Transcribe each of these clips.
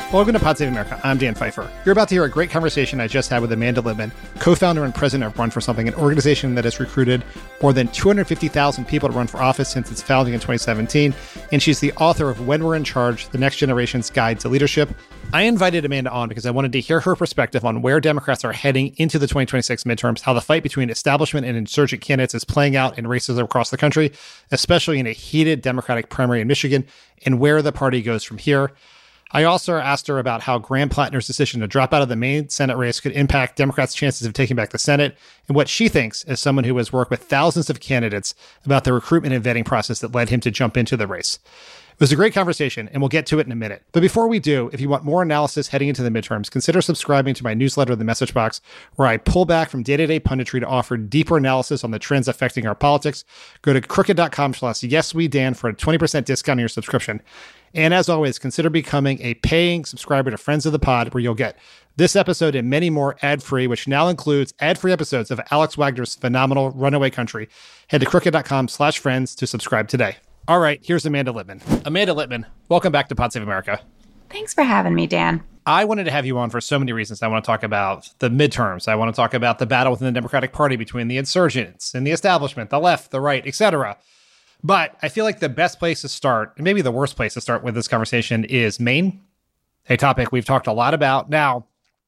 Welcome to Pod Save America. I'm Dan Pfeiffer. You're about to hear a great conversation I just had with Amanda Libman, co-founder and president of Run for Something, an organization that has recruited more than 250,000 people to run for office since its founding in 2017. And she's the author of When We're in Charge, The Next Generation's Guide to Leadership. I invited Amanda on because I wanted to hear her perspective on where Democrats are heading into the 2026 midterms, how the fight between establishment and insurgent candidates is playing out in races across the country, especially in a heated Democratic primary in Michigan, and where the party goes from here. I also asked her about how Graham Plattner's decision to drop out of the main Senate race could impact Democrats' chances of taking back the Senate, and what she thinks, as someone who has worked with thousands of candidates, about the recruitment and vetting process that led him to jump into the race. It was a great conversation, and we'll get to it in a minute. But before we do, if you want more analysis heading into the midterms, consider subscribing to my newsletter, The Message Box, where I pull back from day-to-day punditry to offer deeper analysis on the trends affecting our politics. Go to crooked.com/YesWeDan for a 20% discount on your subscription. And as always, consider becoming a paying subscriber to Friends of the Pod, where you'll get this episode and many more ad-free, which now includes ad-free episodes of Alex Wagner's phenomenal Runaway Country. Head to crooked.com/friends to subscribe today. All right, here's Amanda Libman. Amanda Libman, welcome back to Pod Save America. Thanks for having me, Dan. I wanted to have you on for so many reasons. I want to talk about the midterms. I want to talk about the battle within the Democratic Party between the insurgents and the establishment, the left, the right, etc. But I feel like the best place to start, and maybe the worst place to start with this conversation, is Maine, a topic we've talked a lot about. Now,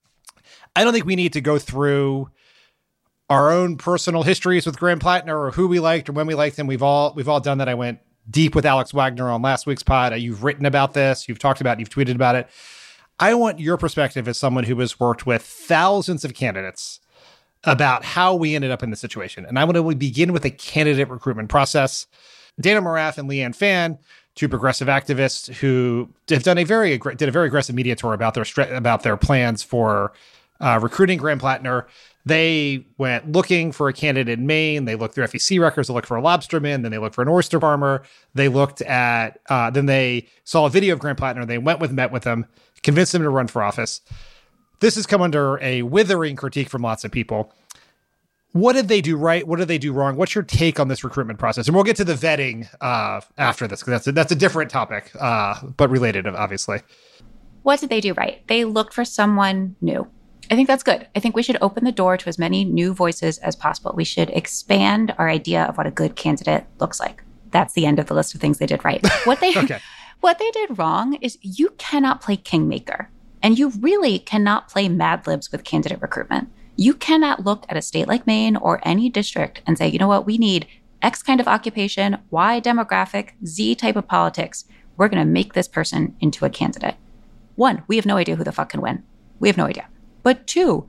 I don't think we need to go through our own personal histories with Graham Plattner or who we liked or when we liked him. We've all done that. I went deep with Alex Wagner on last week's pod. You've written about this. You've talked about it. You've tweeted about it. I want your perspective as someone who has worked with thousands of candidates about how we ended up in this situation. And I want to begin with the candidate recruitment process. Dana Morath and Leanne Fan, two progressive activists who have done did a very aggressive media tour about their plans for recruiting Graham Plattner. They went looking for a candidate in Maine. They looked through FEC records. They looked for a lobsterman. Then they looked for an oyster farmer. They looked at, then they saw a video of Graham Plattner. They met with him, convinced him to run for office. This has come under a withering critique from lots of people. What did they do right? What did they do wrong? What's your take on this recruitment process? And we'll get to the vetting after this, because that's a different topic, but related, obviously. What did they do right? They looked for someone new. I think that's good. I think we should open the door to as many new voices as possible. We should expand our idea of what a good candidate looks like. That's the end of the list of things they did right. What they did wrong is you cannot play kingmaker, and you really cannot play Mad Libs with candidate recruitment. You cannot look at a state like Maine or any district and say, you know what, we need X kind of occupation, Y demographic, Z type of politics. We're going to make this person into a candidate. One, we have no idea who the fuck can win. We have no idea. But two,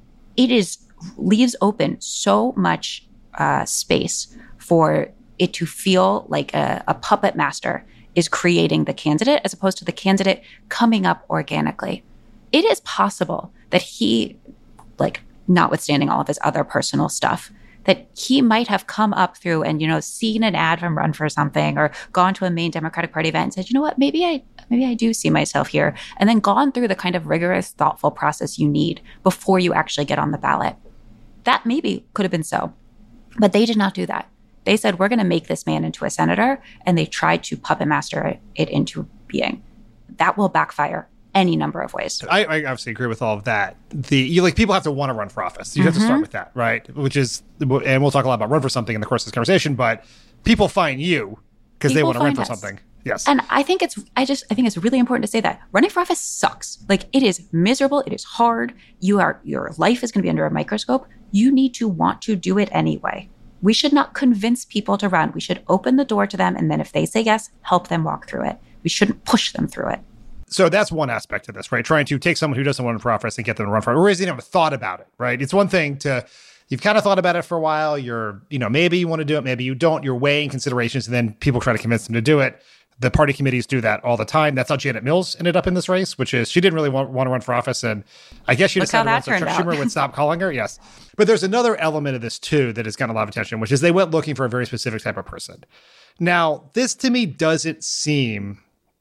it leaves open so much space for it to feel like a puppet master is creating the candidate as opposed to the candidate coming up organically. It is possible that he, notwithstanding all of his other personal stuff, that he might have come up through and, seen an ad from Run for Something or gone to a Maine Democratic Party event and said, you know what, maybe I do see myself here, and then gone through the kind of rigorous, thoughtful process you need before you actually get on the ballot. That maybe could have been so, but they did not do that. They said, we're going to make this man into a senator, and they tried to puppet master it into being. That will backfire any number of ways. I obviously agree with all of that. People have to want to run for office. You have to start with that, right? And we'll talk a lot about Run for Something in the course of this conversation, but people find you because they want to run for something. Yes. And I think it's really important to say that running for office sucks. It is miserable. It is hard. Your life is going to be under a microscope. You need to want to do it anyway. We should not convince people to run. We should open the door to them. And then if they say yes, help them walk through it. We shouldn't push them through it. So that's one aspect of this, right? Trying to take someone who doesn't want to run for office and get them to run for it, or hasn't even thought about it, right? It's one thing you've kind of thought about it for a while. Maybe you want to do it, maybe you don't. You're weighing considerations, and then people try to convince them to do it. The party committees do that all the time. That's how Janet Mills ended up in this race, which is she didn't really want to run for office, and I guess she decided once Chuck Schumer would stop calling her. Yes. But there's another element of this, too, that has gotten a lot of attention, which is they went looking for a very specific type of person. Now, this to me doesn't seem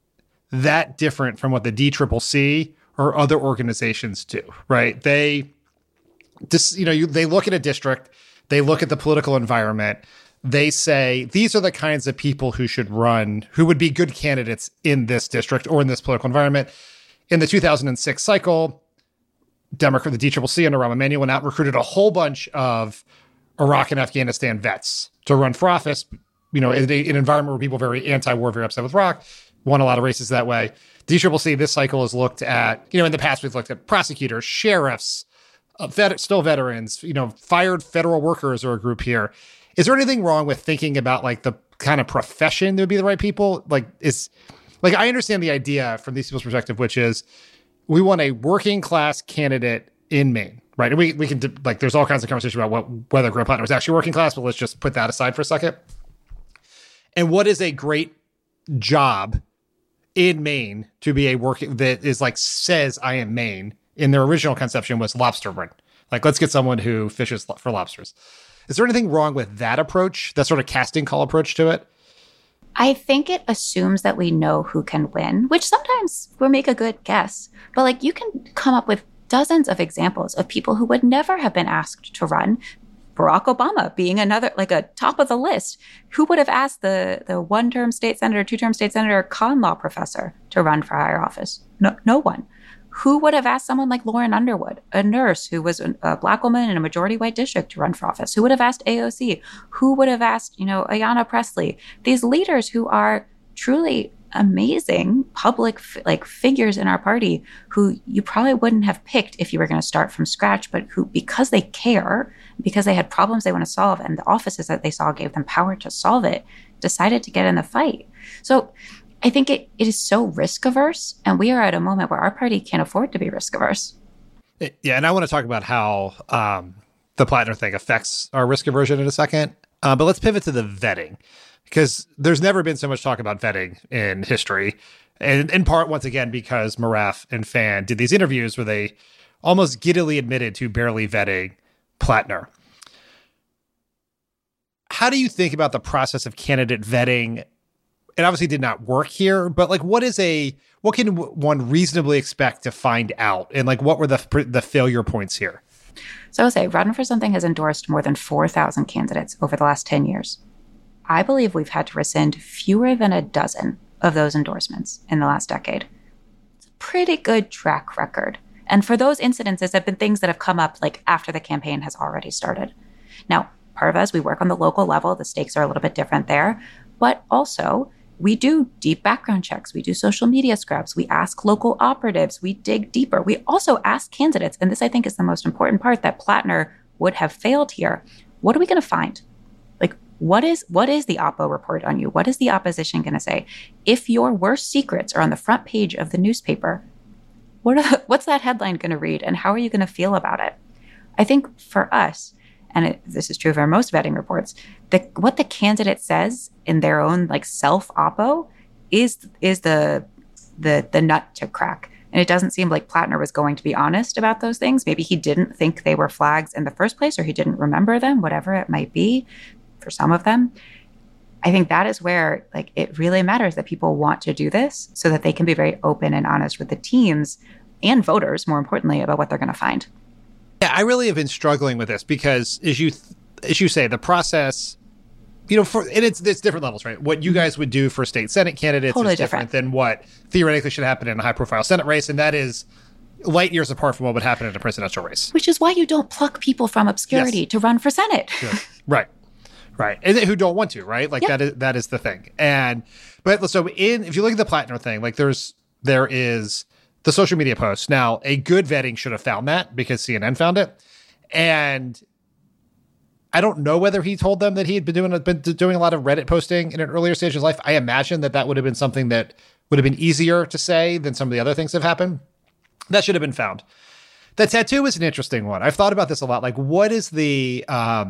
that different from what the DCCC or other organizations do, right? They look at a district, they look at the political environment, they say, these are the kinds of people who should run, who would be good candidates in this district or in this political environment. In the 2006 cycle, the DCCC under Rahm Emanuel went out and recruited a whole bunch of Iraq and Afghanistan vets to run for office, in an environment where people are very anti-war, very upset with Iraq, won a lot of races that way. DCCC this cycle has looked at, in the past we've looked at prosecutors, sheriffs, still veterans, fired federal workers are a group here. Is there anything wrong with thinking about like the kind of profession that would be the right people? I understand the idea from these people's perspective, which is we want a working class candidate in Maine, right? And we can there's all kinds of conversation about whether Graham Plattner was actually working class, but let's just put that aside for a second. And what is a great job in Maine to be a working that is says I am Maine in their original conception was lobsterman. Let's get someone who fishes for lobsters. Is there anything wrong with that approach, that sort of casting call approach to it? I think it assumes that we know who can win, which sometimes will make a good guess. But you can come up with dozens of examples of people who would never have been asked to run. Barack Obama being another, a top of the list. Who would have asked the one-term state senator, two-term state senator, con law professor to run for higher office? No one. Who would have asked someone like Lauren Underwood, a nurse who was a Black woman in a majority white district, to run for office? Who would have asked AOC? Who would have asked, Ayanna Pressley? These leaders who are truly amazing public figures in our party who you probably wouldn't have picked if you were going to start from scratch, but who, because they care, because they had problems they want to solve, and the offices that they saw gave them power to solve it, decided to get in the fight. So I think it is so risk averse, and we are at a moment where our party can't afford to be risk averse. Yeah, and I want to talk about how the Plattner thing affects our risk aversion in a second. But let's pivot to the vetting, because there's never been so much talk about vetting in history. And in part, once again, because Moraff and Fan did these interviews where they almost giddily admitted to barely vetting Plattner. How do you think about the process of candidate vetting? It obviously did not work here, but what can one reasonably expect to find out? And what were the failure points here? So I'll say Run for Something has endorsed more than 4,000 candidates over the last 10 years. I believe we've had to rescind fewer than a dozen of those endorsements in the last decade. It's a pretty good track record. And for those incidences have been things that have come up after the campaign has already started. Now, part of us, we work on the local level. The stakes are a little bit different there. But also, we do deep background checks. We do social media scrubs. We ask local operatives. We dig deeper. We also ask candidates, and this I think is the most important part that Plattner would have failed here. What are we going to find? What is the Oppo report on you? What is the opposition going to say? If your worst secrets are on the front page of the newspaper, what's that headline going to read, and how are you going to feel about it? I think for us, and this is true for most vetting reports, what the candidate says in their own self-oppo is the nut to crack. And it doesn't seem like Plattner was going to be honest about those things. Maybe he didn't think they were flags in the first place, or he didn't remember them, whatever it might be for some of them. I think that is where it really matters that people want to do this so that they can be very open and honest with the teams and voters, more importantly, about what they're going to find. Yeah, I really have been struggling with this because, as you say, the process, it's different levels, right? What you guys would do for state Senate candidates is different than what theoretically should happen in a high-profile Senate race, and that is light years apart from what would happen in a presidential race. Which is why you don't pluck people from obscurity to run for Senate. Sure. Right. And who don't want to, right? That is the thing. If you look at the Plattner thing, there is the social media post. Now, a good vetting should have found that because CNN found it. And I don't know whether he told them that he had been doing a lot of Reddit posting in an earlier stage of his life. I imagine that would have been something that would have been easier to say than some of the other things that have happened. That should have been found. The tattoo is an interesting one. I've thought about this a lot. What is the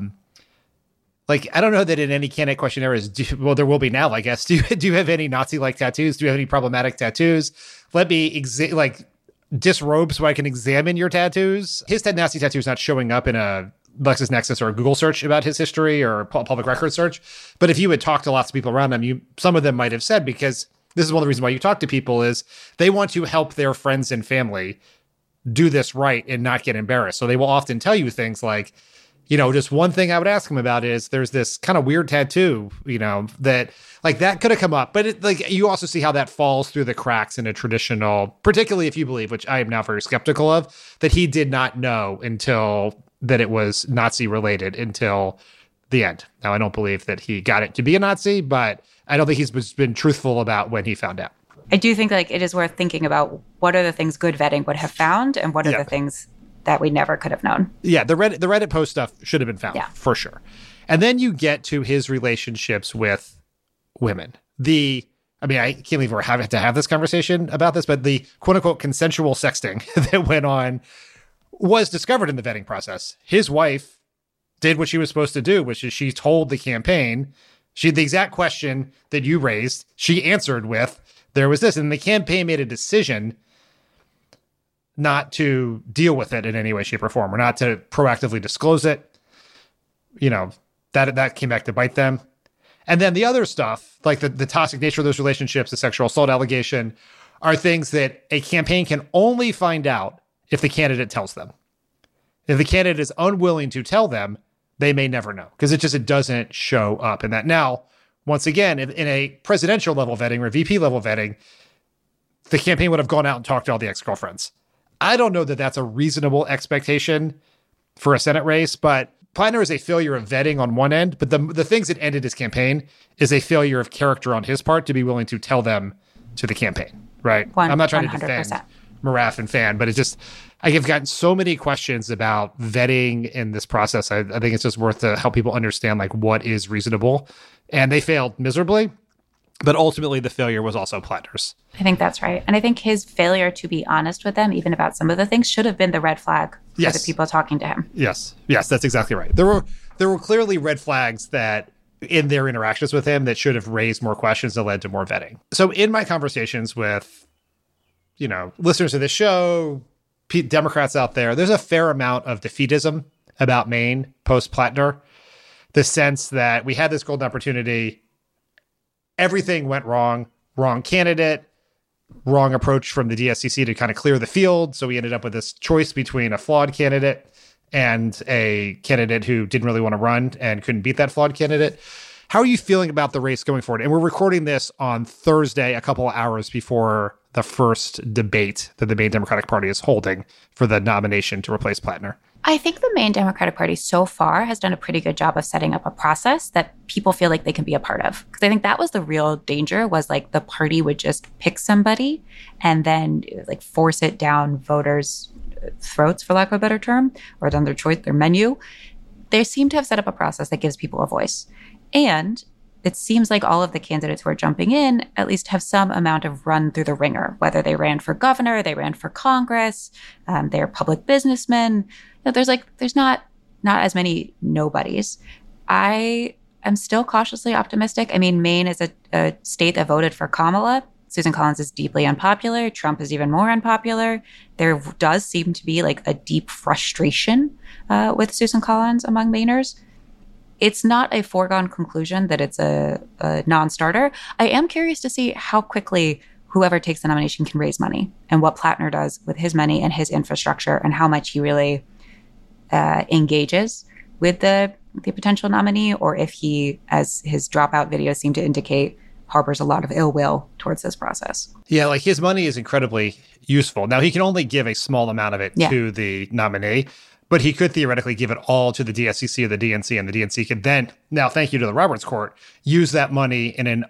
I don't know that in any candidate questionnaire there will be now, I guess. Do you have any Nazi-like tattoos? Do you have any problematic tattoos? Let me disrobe so I can examine your tattoos. His nasty tattoo is not showing up in a LexisNexis or a Google search about his history or a public record search. But if you had talked to lots of people around him, some of them might have said, because this is one of the reasons why you talk to people, is they want to help their friends and family do this right and not get embarrassed. So they will often tell you things like, Just one thing I would ask him about is there's this kind of weird tattoo, that like that could have come up, but you also see how that falls through the cracks in a traditional, particularly if you believe, which I am now very skeptical of, that he did not know until that it was Nazi related until the end. Now, I don't believe that he got it to be a Nazi, but I don't think he's been truthful about when he found out. I do think it is worth thinking about what are the things good vetting would have found and what are the things that we never could have known. Yeah, the Reddit post stuff should have been found, for sure. And then you get to his relationships with women. I can't believe we're having to have this conversation about this, but the quote-unquote consensual sexting that went on was discovered in the vetting process. His wife did what she was supposed to do, which is she told the campaign, the exact question that you raised, she answered with, there was this. And the campaign made a decision not to deal with it in any way, shape, or form, or not to proactively disclose it. That came back to bite them. And then the other stuff, like the toxic nature of those relationships, the sexual assault allegation, are things that a campaign can only find out if the candidate tells them. If the candidate is unwilling to tell them, they may never know, because it doesn't show up in that. Now, once again, in a presidential level vetting or VP level vetting, the campaign would have gone out and talked to all the ex-girlfriends. I don't know that that's a reasonable expectation for a Senate race, but Plattner is a failure of vetting on one end, but the things that ended his campaign is a failure of character on his part to be willing to tell them to the campaign, right? I'm not trying to defend Moraff and Fan, but I've gotten so many questions about vetting in this process. I think it's just worth to help people understand what is reasonable. And they failed miserably, but ultimately the failure was also Plattner's. I think that's right. And I think his failure to be honest with them, even about some of the things, should have been the red flag for the people talking to him. Yes, that's exactly right. There were clearly red flags that in their interactions with him that should have raised more questions that led to more vetting. So in my conversations with, listeners of this show, Democrats out there, there's a fair amount of defeatism about Maine post-Plattner. The sense that we had this golden opportunity, everything went wrong candidate, wrong approach from the DSCC to kind of clear the field. So we ended up with this choice between a flawed candidate and a candidate who didn't really want to run and couldn't beat that flawed candidate. How are you feeling about the race going forward? And we're recording this on Thursday, a couple of hours before the first debate that the Maine Democratic Party is holding for the nomination to replace Plattner. I think the Maine Democratic Party so far has done a pretty good job of setting up a process that people feel like they can be a part of. Because I think that was the real danger, was the party would just pick somebody and then force it down voters' throats, for lack of a better term, or down their menu. They seem to have set up a process that gives people a voice. And it seems like all of the candidates who are jumping in at least have some amount of run through the ringer, whether they ran for governor, they ran for Congress, they're public businessmen. There's not as many nobodies. I am still cautiously optimistic. I mean, Maine is a state that voted for Kamala. Susan Collins is deeply unpopular. Trump is even more unpopular. There does seem to be a deep frustration with Susan Collins among Mainers. It's not a foregone conclusion that it's a non-starter. I am curious to see how quickly whoever takes the nomination can raise money and what Plattner does with his money and his infrastructure and how much he really engages with the potential nominee, or if he, as his dropout videos seem to indicate, harbors a lot of ill will towards this process. Yeah, his money is incredibly useful. Now, he can only give a small amount of it to the nominee, but he could theoretically give it all to the DSCC or the DNC, and the DNC could then, now thank you to the Roberts Court, use that money in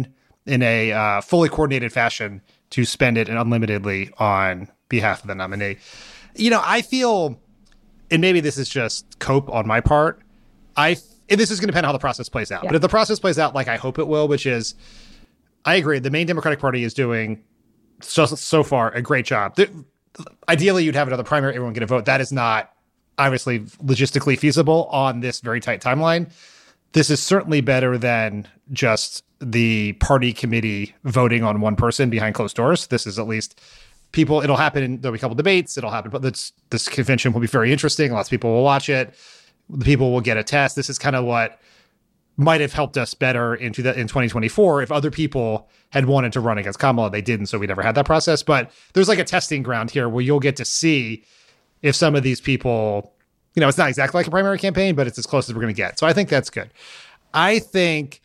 a fully coordinated fashion to spend it unlimitedly on behalf of the nominee. I feel, and maybe this is just cope on my part, and this is going to depend on how the process plays out. Yeah. But if the process plays out like I hope it will, which is, I agree, the Maine Democratic Party is doing so far a great job. Ideally, you'd have another primary, everyone get a vote. That is not obviously logistically feasible on this very tight timeline. This is certainly better than just the party committee voting on one person behind closed doors. This is at least people, there'll be a couple debates, it'll happen, but this convention will be very interesting. Lots of people will watch it. The people will get a test. This is kind of what might have helped us better in 2024 if other people had wanted to run against Kamala. They didn't, so we never had that process. But there's a testing ground here where you'll get to see if some of these people it's not exactly like a primary campaign, but it's as close as we're going to get. So I think that's good. I think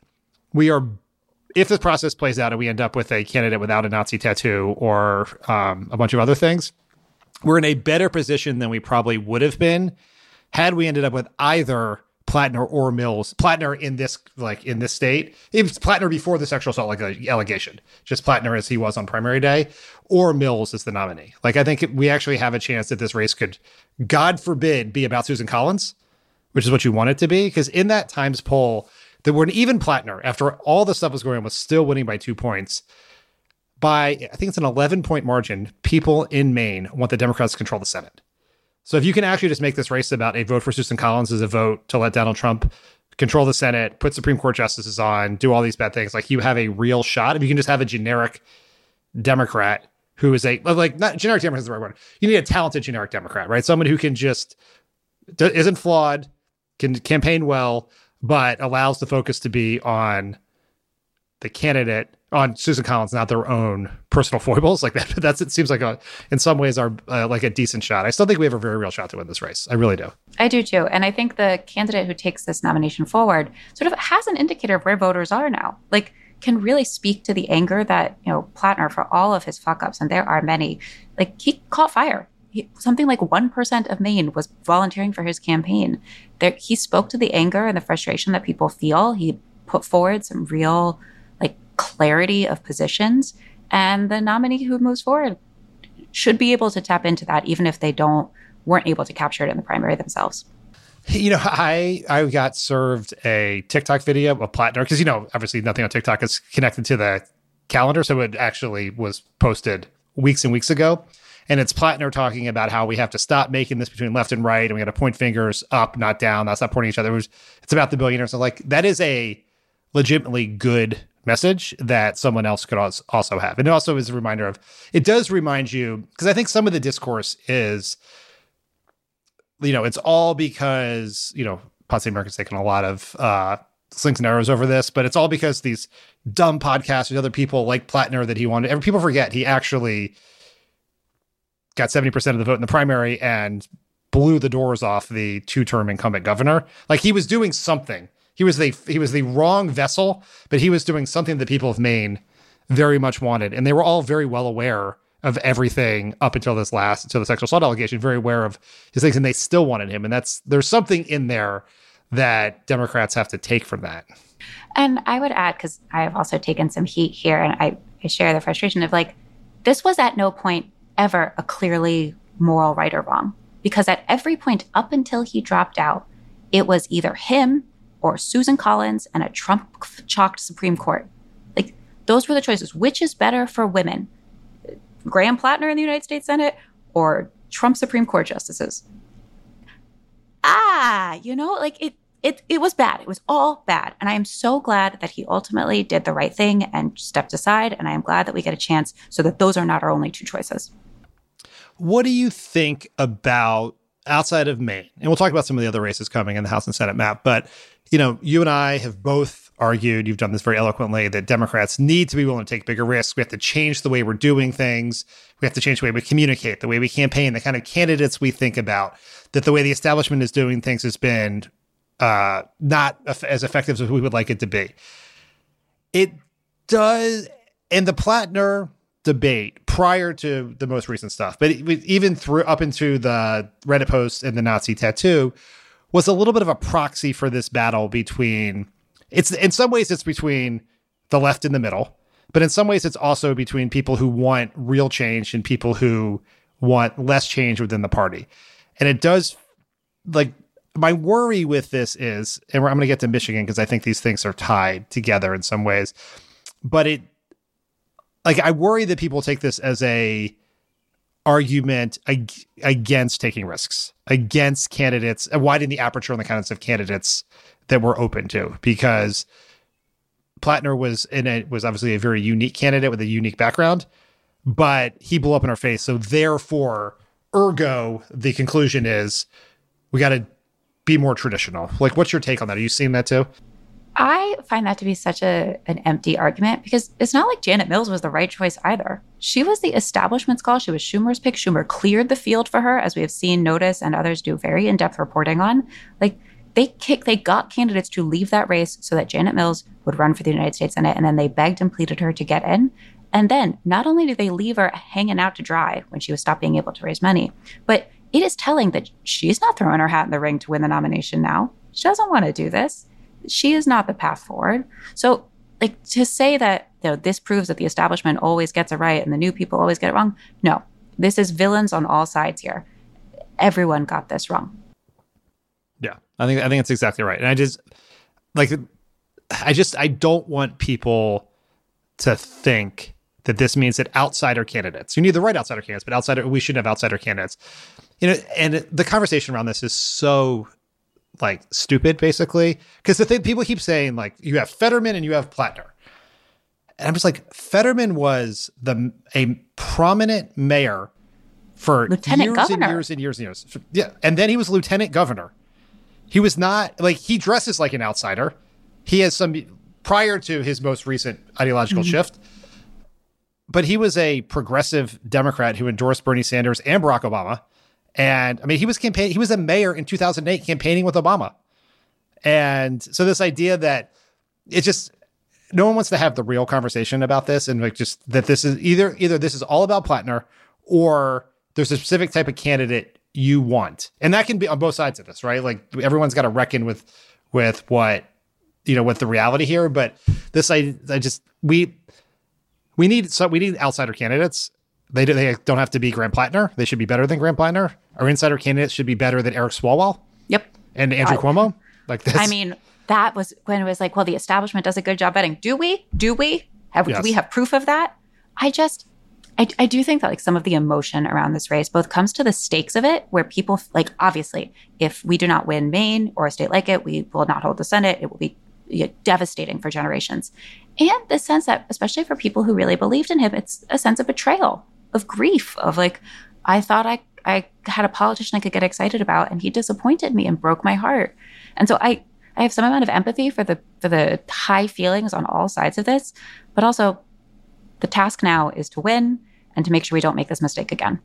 if this process plays out and we end up with a candidate without a Nazi tattoo or a bunch of other things, we're in a better position than we probably would have been had we ended up with either Plattner or Mills. Plattner in this state, even Plattner before the sexual assault allegation, just Plattner as he was on primary day, or Mills as the nominee. I think we actually have a chance that this race could, God forbid, be about Susan Collins, which is what you want it to be. Because in that Times poll, that were even Plattner, after all the stuff was going on, was still winning by 2 points. By, I think it's an 11-point margin, people in Maine want the Democrats to control the Senate. So if you can actually just make this race about a vote for Susan Collins as a vote to let Donald Trump control the Senate, put Supreme Court justices on, do all these bad things, you have a real shot. If you can just have a generic Democrat who is not generic Democrat is the right word. You need a talented generic Democrat, right? Someone who can just, isn't flawed, can campaign well, but allows the focus to be on the candidate, on Susan Collins, not their own personal foibles. It seems like in some ways are a decent shot. I still think we have a very real shot to win this race. I really do. I do too. And I think the candidate who takes this nomination forward sort of has an indicator of where voters are now. Can really speak to the anger that, Plattner, for all of his fuck ups, and there are many, he caught fire. Something like 1% of Maine was volunteering for his campaign. He spoke to the anger and the frustration that people feel. He put forward some real clarity of positions, and the nominee who moves forward should be able to tap into that, even if they weren't able to capture it in the primary themselves. I got served a TikTok video of Plattner because, obviously nothing on TikTok is connected to the calendar. So it actually was posted weeks and weeks ago. And it's Plattner talking about how we have to stop making this between left and right, and we got to point fingers up, not down. That's not pointing each other. It's about the billionaires. So that is a legitimately good message that someone else could also have. And it also is a reminder it does remind you, because I think some of the discourse is, it's all because, Pod Save America's taken a lot of slings and arrows over this, but it's all because these dumb podcasts with other people like Plattner that he wanted. People forget he actually got 70% of the vote in the primary and blew the doors off the 2-term incumbent governor. He was doing something. He was the wrong vessel, but he was doing something that people of Maine very much wanted. And they were all very well aware of everything up until the sexual assault allegation, very aware of his things, and they still wanted him. And there's something in there that Democrats have to take from that. And I would add, because I have also taken some heat here, and I share the frustration of this was at no point ever a clearly moral right or wrong. Because at every point up until he dropped out, it was either him or Susan Collins and a Trump-chalked Supreme Court. Those were the choices. Which is better for women? Graham Plattner in the United States Senate or Trump Supreme Court justices? It was bad. It was all bad. And I am so glad that he ultimately did the right thing and stepped aside. And I am glad that we get a chance so that those are not our only two choices. What do you think about outside of Maine? And we'll talk about some of the other races coming in the House and Senate map. But, you and I have both argued, you've done this very eloquently, that Democrats need to be willing to take bigger risks. We have to change the way we're doing things. We have to change the way we communicate, the way we campaign, the kind of candidates we think about, that the way the establishment is doing things has been not as effective as we would like it to be. It does, and the Plattner debate prior to the most recent stuff, but even up into the Reddit post and the Nazi tattoo, was a little bit of a proxy for this battle between, in some ways it's between the left and the middle, but in some ways it's also between people who want real change and people who want less change within the party. And it does, my worry with this is, and I'm going to get to Michigan because I think these things are tied together in some ways, but I worry that people take this as a argument against taking risks, against candidates, and widening the aperture on the kinds of candidates that we're open to, because Plattner was obviously a very unique candidate with a unique background, but he blew up in our face. So therefore, ergo, the conclusion is we got to be more traditional. What's your take on that? Are you seeing that too? I find that to be such an empty argument because it's not like Janet Mills was the right choice either. She was the establishment's call. She was Schumer's pick. Schumer cleared the field for her, as we have seen Notice and others do very in-depth reporting on. Like, they got candidates to leave that race so that Janet Mills would run for the United States Senate, and then they begged and pleaded her to get in. And then not only did they leave her hanging out to dry when she was stopped being able to raise money, but it is telling that she's not throwing her hat in the ring to win the nomination now. She doesn't want to do this. She is not the path forward. So, like, to say that, you know, this proves that the establishment always gets it right and the new people always get it wrong. No, this is villains on all sides here. Everyone got this wrong. Yeah, I think that's exactly right. And I don't want people to think that this means that outsider candidates, you need the right outsider candidates, but we shouldn't have outsider candidates. You know, and the conversation around this is so like stupid, basically, because the thing people keep saying, like, you have Fetterman and you have Plattner, and I'm just like, Fetterman was a prominent mayor for lieutenant governor. and years and years and years. Yeah, and then he was lieutenant governor. He was not like, he dresses like an outsider. He has some prior to his most recent ideological shift, but he was a progressive Democrat who endorsed Bernie Sanders and Barack Obama. And I mean, he was a mayor in 2008 campaigning with Obama. And so this idea that it's just, no one wants to have the real conversation about this, and like, just that this is either this is all about Plattner, or there's a specific type of candidate you want. And that can be on both sides of this, right? Like, everyone's got to reckon with what, you know, with the reality here. But this, we need outsider candidates. They don't have to be Graham Plattner. They should be better than Graham Plattner. Our insider candidates should be better than Eric Swalwell. Yep. And Andrew Cuomo. Like this. I mean, that was when it was like, well, the establishment does a good job betting. Do we? Do we have proof of that? I do think that, like, some of the emotion around this race both comes to the stakes of it, where people, like, obviously, if we do not win Maine or a state like it, we will not hold the Senate. It will be devastating for generations. And the sense that, especially for people who really believed in him, it's a sense of betrayal, of grief, of like, I thought I had a politician I could get excited about, and he disappointed me and broke my heart. And so I have some amount of empathy for the high feelings on all sides of this, but also the task now is to win and to make sure we don't make this mistake again.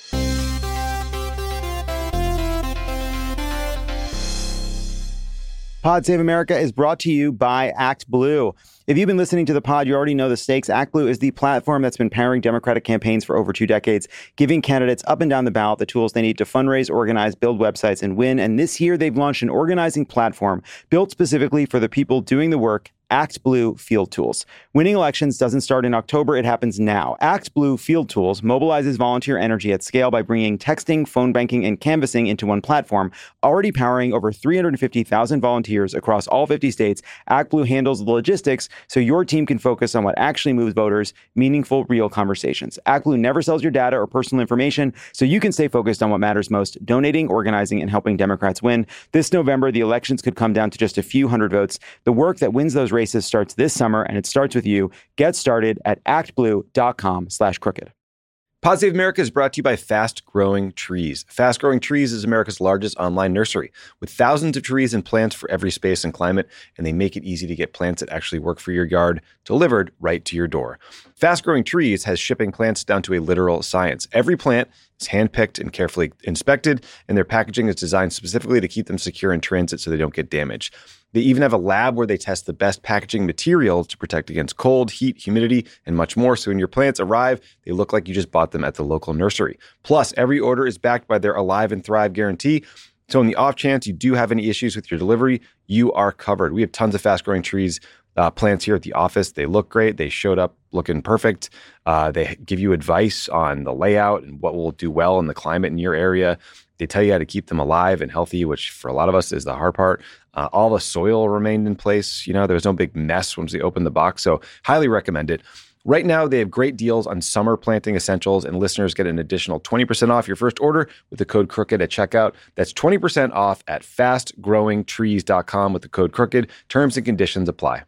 Pod Save America is brought to you by ActBlue. If you've been listening to the pod, you already know the stakes. ActBlue is the platform that's been powering Democratic campaigns for over 2 decades, giving candidates up and down the ballot the tools they need to fundraise, organize, build websites, and win. And this year, they've launched an organizing platform built specifically for the people doing the work, ActBlue Field Tools. Winning elections doesn't start in October, it happens now. ActBlue Field Tools mobilizes volunteer energy at scale by bringing texting, phone banking, and canvassing into one platform, already powering over 350,000 volunteers across all 50 states. ActBlue handles the logistics so your team can focus on what actually moves voters, meaningful, real conversations. ActBlue never sells your data or personal information, so you can stay focused on what matters most, donating, organizing, and helping Democrats win. This November, the elections could come down to just a few hundred votes. The work that wins those races starts this summer, and it starts with you. Get started at actblue.com/crooked. Pod Save America is brought to you by Fast Growing Trees. Fast Growing Trees is America's largest online nursery with thousands of trees and plants for every space and climate, and they make it easy to get plants that actually work for your yard delivered right to your door. Fast Growing Trees has shipping plants down to a literal science. Every plant is handpicked and carefully inspected, and their packaging is designed specifically to keep them secure in transit so they don't get damaged. They even have a lab where they test the best packaging material to protect against cold, heat, humidity, and much more. So when your plants arrive, they look like you just bought them at the local nursery. Plus, every order is backed by their Alive and Thrive guarantee. So in the off chance you do have any issues with your delivery, you are covered. We have tons of fast-growing trees plants here at the office. They look great. They showed up looking perfect. They give you advice on the layout and what will do well in the climate in your area. They tell you how to keep them alive and healthy, which for a lot of us is the hard part. All the soil remained in place. You know, there was no big mess once they opened the box. So highly recommend it. Right now, they have great deals on summer planting essentials, and listeners get an additional 20% off your first order with the code CROOKED at checkout. That's 20% off at fastgrowingtrees.com with the code CROOKED. Terms and conditions apply.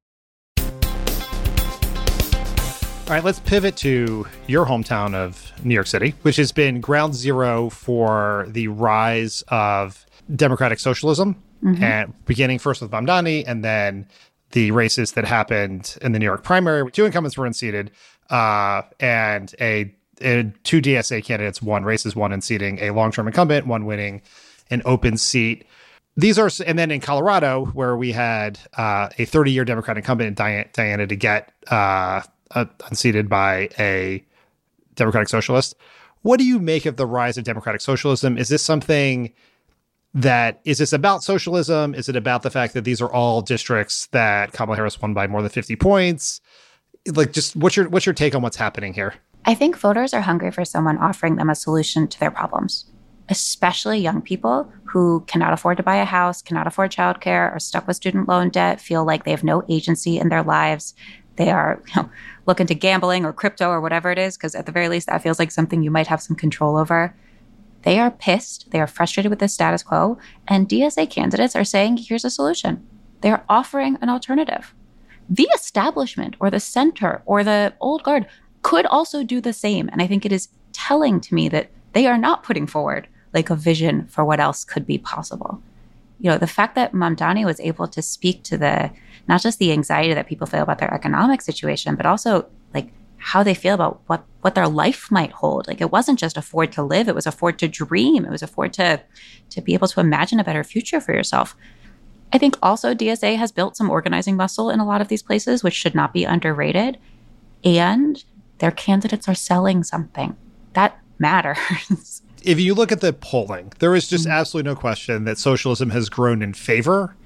All right, let's pivot to your hometown of New York City, which has been ground zero for the rise of democratic socialism and beginning first with Mamdani and then the races that happened in the New York primary. 2 incumbents were unseated and two DSA candidates won races, one unseating a long-term incumbent, one winning an open seat. These are, and then in Colorado, where we had a 30-year Democrat incumbent, Diana DeGette, unseated by a Democratic Socialist. What do you make of the rise of Democratic Socialism? Is this something is this about socialism? Is it about the fact that these are all districts that Kamala Harris won by more than 50 points? Like, just what's your take on what's happening here? I think voters are hungry for someone offering them a solution to their problems, especially young people who cannot afford to buy a house, cannot afford childcare, are stuck with student loan debt, feel like they have no agency in their lives. They are looking to gambling or crypto or whatever it is, because at the very least, that feels like something you might have some control over. They are pissed. They are frustrated with the status quo. And DSA candidates are saying, here's a solution. They are offering an alternative. The establishment or the center or the old guard could also do the same. And I think it is telling to me that they are not putting forward like a vision for what else could be possible. The fact that Mamdani was able to speak to not just the anxiety that people feel about their economic situation, but also like how they feel about what their life might hold. Like, it wasn't just afford to live, it was afford to dream. It was afford to be able to imagine a better future for yourself. I think also DSA has built some organizing muscle in a lot of these places, which should not be underrated. And their candidates are selling something. That matters. If you look at the polling, there is just absolutely no question that socialism has grown in favor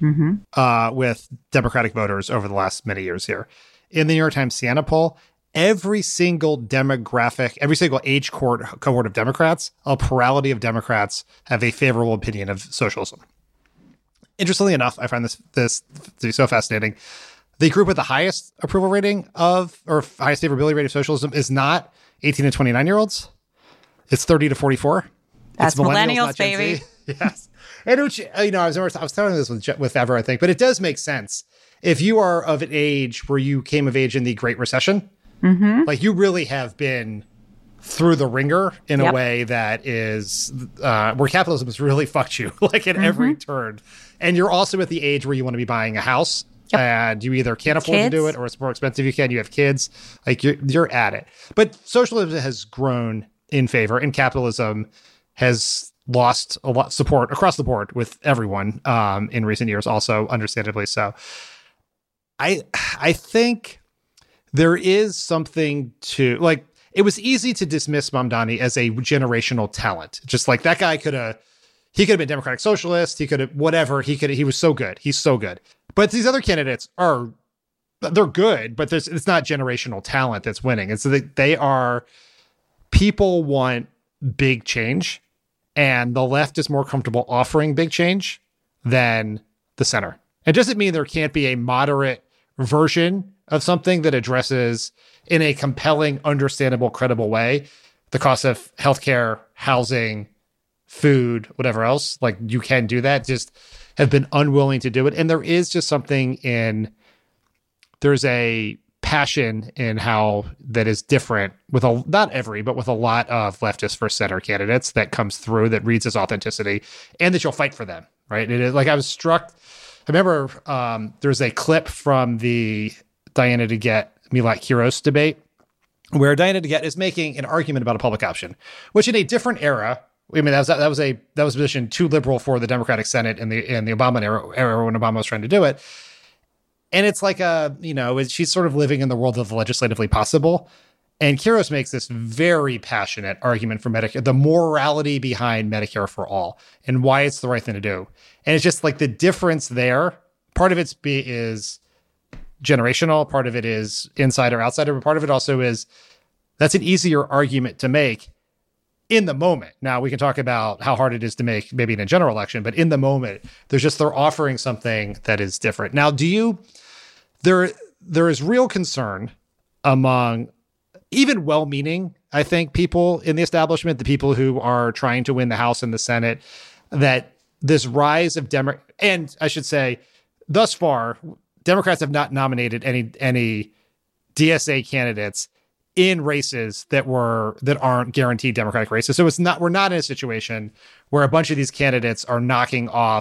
with Democratic voters over the last many years here. In the New York Times Siena poll, every single demographic, every single age cohort of Democrats, a plurality of Democrats have a favorable opinion of socialism. Interestingly enough, I find this to be so fascinating. The group with the highest approval rating highest favorability rate of socialism is not 18 to 29-year-olds. It's 30 to 44. That's it's millennials, baby. Yes. And which, I was telling this with Ever, I think, but it does make sense. If you are of an age where you came of age in the Great Recession, like, you really have been through the ringer in a way that is where capitalism has really fucked you, like, at every turn. And you're also at the age where you want to be buying a house. Yep. And you either can't afford to do it, or it's more expensive if you can. You have kids, like, you're at it. But socialism has grown in favor, and capitalism has lost a lot of support across the board with everyone in recent years, also understandably so. I think there is something to, like, it was easy to dismiss Mamdani as a generational talent. Just like, that guy he could have been Democratic Socialist, he could have whatever, he was so good. He's so good. But these other candidates they're good, but it's not generational talent that's winning. And so people want big change, and the left is more comfortable offering big change than the center. It doesn't mean there can't be a moderate version of something that addresses in a compelling, understandable, credible way the cost of healthcare, housing, food, whatever else. Like, you can do that, just have been unwilling to do it. And there is just something there's a passion in how that is different with not every, but with a lot of leftist first center candidates that comes through, that reads as authenticity, and that you'll fight for them, right? It is like, I was struck. I remember there's a clip from the Diana DeGette Millat Kiros debate where Diana DeGette is making an argument about a public option, which in a different era, I mean, that was a position too liberal for the Democratic Senate in the Obama era when Obama was trying to do it. And it's like she's sort of living in the world of the legislatively possible. And Kiros makes this very passionate argument for Medicare, the morality behind Medicare for all, and why it's the right thing to do. And it's just like the difference there. Part of it is generational, part of it is insider, outsider, but part of it also is that's an easier argument to make in the moment. Now, we can talk about how hard it is to make maybe in a general election, but in the moment, they're offering something that is different. Now, there is real concern among even well-meaning, I think, people in the establishment, the people who are trying to win the House and the Senate, that this rise of and I should say, thus far, Democrats have not nominated any DSA candidates in races that aren't guaranteed Democratic races. So we're not in a situation where a bunch of these candidates are knocking off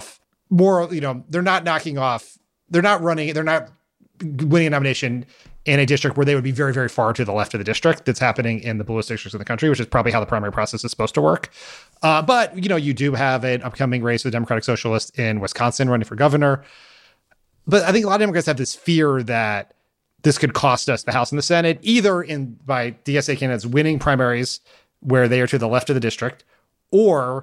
more, they're not knocking off, they're not winning a nomination in a district where they would be very, very far to the left of the district that's happening in the bluest districts in the country, which is probably how the primary process is supposed to work. But, you do have an upcoming race with Democratic Socialist in Wisconsin running for governor. But I think a lot of Democrats have this fear that this could cost us the House and the Senate, either by DSA candidates winning primaries where they are to the left of the district, or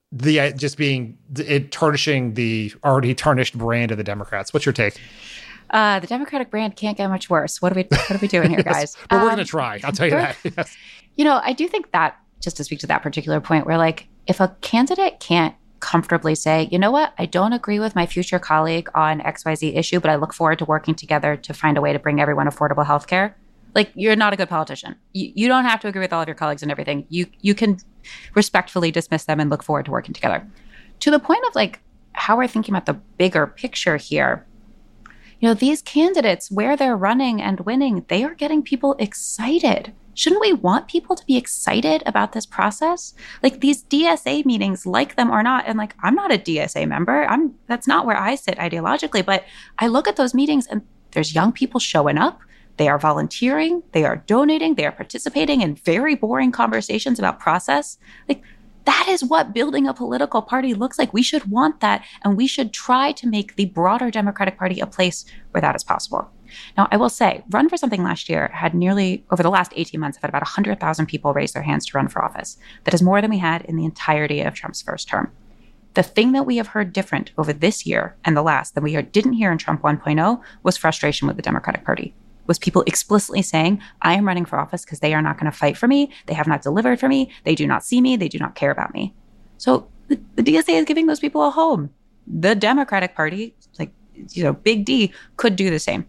tarnishing the already tarnished brand of the Democrats. What's your take? The Democratic brand can't get much worse. What are we doing here, guys? Yes, but we're going to try. I'll tell you that. Yes. I do think that, just to speak to that particular point, where if a candidate can't comfortably say, you know what, I don't agree with my future colleague on XYZ issue, but I look forward to working together to find a way to bring everyone affordable health care. You're not a good politician. You don't have to agree with all of your colleagues and everything. You can respectfully dismiss them and look forward to working together. To the point of how we're thinking about the bigger picture here, these candidates, where they're running and winning, they are getting people excited. Shouldn't we want people to be excited about this process? These DSA meetings, like them or not, and I'm not a DSA member. That's not where I sit ideologically, but I look at those meetings and there's young people showing up. They are volunteering, they are donating, they are participating in very boring conversations about process. That is what building a political party looks like. We should want that, and we should try to make the broader Democratic Party a place where that is possible. Now, I will say, Run for Something last year had over the last 18 months, had about 100,000 people raise their hands to run for office. That is more than we had in the entirety of Trump's first term. The thing that we have heard different over this year and the last that we didn't hear in Trump 1.0 was frustration with the Democratic Party. Was people explicitly saying, I am running for office because they are not going to fight for me. They have not delivered for me. They do not see me. They do not care about me. So the DSA is giving those people a home. The Democratic Party, Big D, could do the same.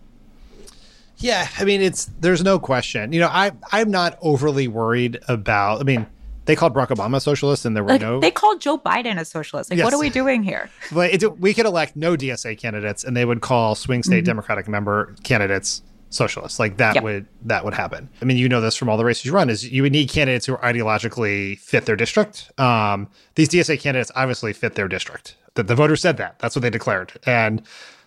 Yeah, there's no question. I'm not overly worried about, they called Barack Obama a socialist and there were They called Joe Biden a socialist. Yes. What are we doing here? We could elect no DSA candidates and they would call swing state Democratic member candidates socialists. That would happen. This from all the races you run, is you would need candidates who are ideologically fit their district. These DSA candidates obviously fit their district. The voters said that. That's what they declared. And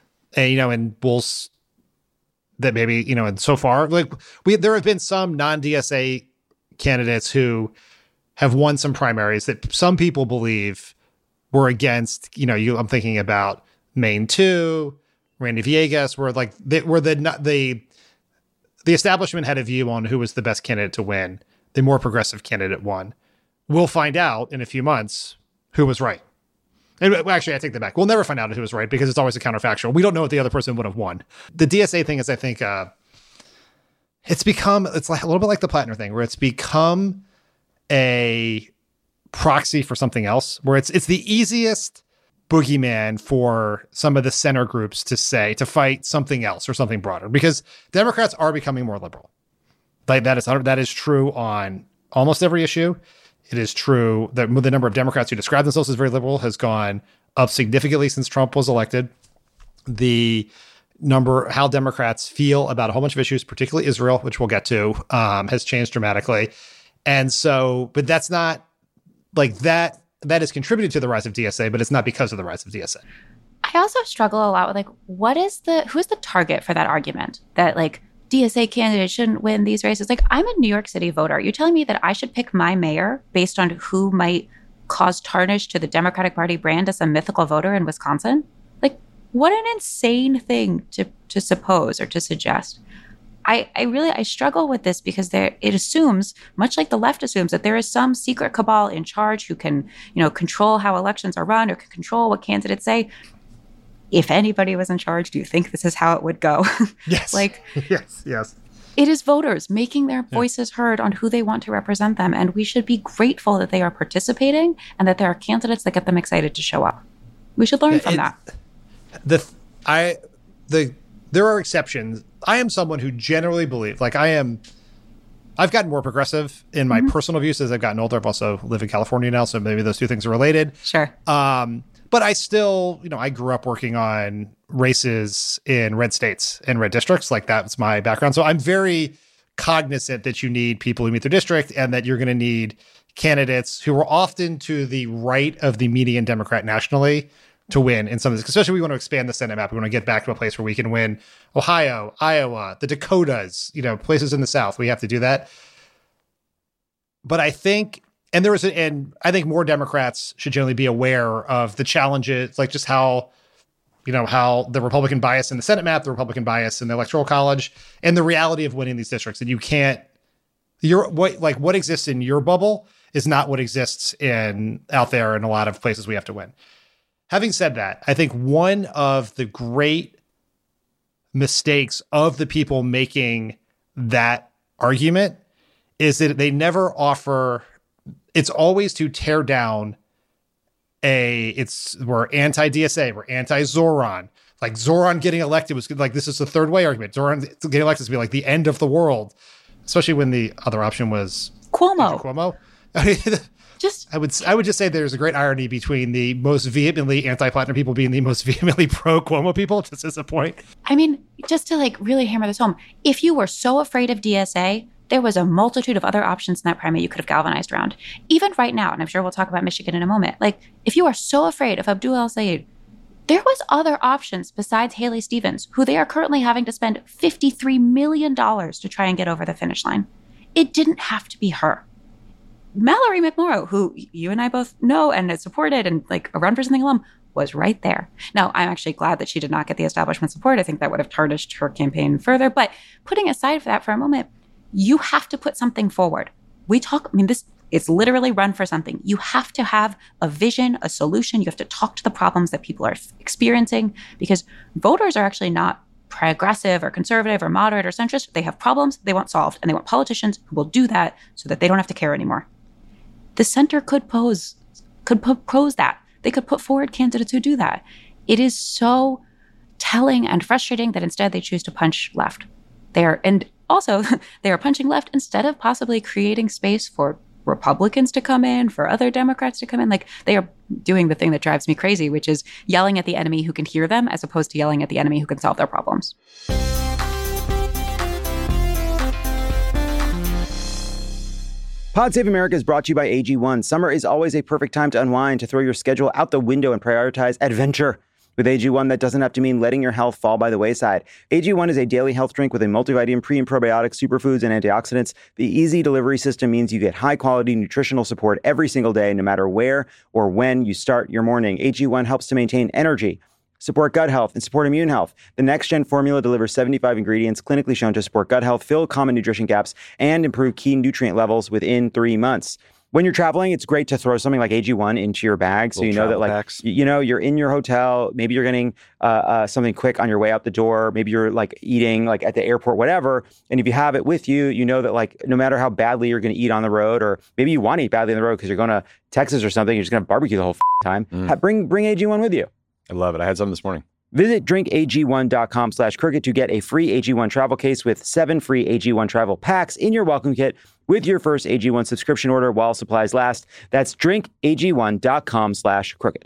we'll that maybe, and so far, there have been some non-DSA candidates who have won some primaries that some people believe were against, I'm thinking about Maine 2, Randy Villegas, where the establishment had a view on who was the best candidate to win. The more progressive candidate won. We'll find out in a few months who was right. And actually, I take that back. We'll never find out who was right because it's always a counterfactual. We don't know what the other person would have won. The DSA thing is, I think, it's like a little bit like the Plattner thing, where it's become a proxy for something else, where it's the easiest boogeyman for some of the center groups to fight something else or something broader, because Democrats are becoming more liberal. That is true on almost every issue. It is true that the number of Democrats who describe themselves as very liberal has gone up significantly since Trump was elected. The how Democrats feel about a whole bunch of issues, particularly Israel, which we'll get to, has changed dramatically. And so, but that's not that has contributed to the rise of DSA, but it's not because of the rise of DSA. I also struggle a lot with who's the target for that argument that DSA candidates shouldn't win these races. I'm a New York City voter. You're telling me that I should pick my mayor based on who might cause tarnish to the Democratic Party brand as a mythical voter in Wisconsin? What an insane thing to suppose or to suggest. I struggle with this because it assumes, much like the left assumes, that there is some secret cabal in charge who can, control how elections are run or can control what candidates say. If anybody was in charge, do you think this is how it would go? Yes. Yes. It is voters making their voices heard on who they want to represent them. And we should be grateful that they are participating and that there are candidates that get them excited to show up. We should learn from that. There are exceptions. I am someone who generally believes, I've gotten more progressive in my personal views as I've gotten older. I've also lived in California now, so maybe those two things are related. Sure. But I still, I grew up working on races in red states and red districts. That's my background. So I'm very cognizant that you need people who meet their district and that you're going to need candidates who are often to the right of the median Democrat nationally, to win in some of this, especially we want to expand the Senate map. We want to get back to a place where we can win Ohio, Iowa, the Dakotas, places in the South. We have to do that. But I think, and I think more Democrats should generally be aware of the challenges, like just how the Republican bias in the Senate map, the Republican bias in the Electoral College, and the reality of winning these districts. And you can't, what exists in your bubble is not what exists out there in a lot of places we have to win. Having said that, I think one of the great mistakes of the people making that argument is that they never offer, it's always to tear down we're anti-DSA, we're anti-Zoran. Like Zoran getting elected was like, this is the third way argument. Zoran getting elected is to be like the end of the world, especially when the other option was Cuomo. I would just say there's a great irony between the most vehemently anti-Plattner people being the most vehemently pro-Cuomo people, just as a point. I mean, just to really hammer this home, if you were so afraid of DSA, there was a multitude of other options in that primary you could have galvanized around. Even right now, and I'm sure we'll talk about Michigan in a moment, if you are so afraid of Abdul El-Sayed, there was other options besides Haley Stevens, who they are currently having to spend $53 million to try and get over the finish line. It didn't have to be her. Mallory McMorrow, who you and I both know and has supported and a Run for Something alum, was right there. Now, I'm actually glad that she did not get the establishment support. I think that would have tarnished her campaign further. But putting aside that for a moment, you have to put something forward. It's literally Run for Something. You have to have a vision, a solution. You have to talk to the problems that people are experiencing, because voters are actually not progressive or conservative or moderate or centrist. They have problems they want solved, and they want politicians who will do that so that they don't have to care anymore. The center could propose that. They could put forward candidates who do that. It is so telling and frustrating that instead they choose to punch left. They are punching left instead of possibly creating space for Republicans to come in, for other Democrats to come in. They are doing the thing that drives me crazy, which is yelling at the enemy who can hear them as opposed to yelling at the enemy who can solve their problems. Pod Save America is brought to you by AG1. Summer is always a perfect time to unwind, to throw your schedule out the window and prioritize adventure. With AG1, that doesn't have to mean letting your health fall by the wayside. AG1 is a daily health drink with a multivitamin, pre- and probiotic, superfoods, and antioxidants. The easy delivery system means you get high-quality nutritional support every single day, no matter where or when you start your morning. AG1 helps to maintain energy, support gut health, and support immune health. The next-gen formula delivers 75 ingredients clinically shown to support gut health, fill common nutrition gaps, and improve key nutrient levels within 3 months. When you're traveling, it's great to throw something like AG1 into your bag, so you know that you're in your hotel. Maybe you're getting something quick on your way out the door. Maybe you're eating at the airport, whatever. And if you have it with you, you know that no matter how badly you're going to eat on the road, or maybe you want to eat badly on the road because you're going to Texas or something, you're just going to barbecue the whole time. Bring AG1 with you. I love it. I had some this morning. Visit drinkag1.com/crooked to get a free AG1 travel case with 7 free AG1 travel packs in your welcome kit with your first AG1 subscription order while supplies last. That's drinkag1.com/crooked.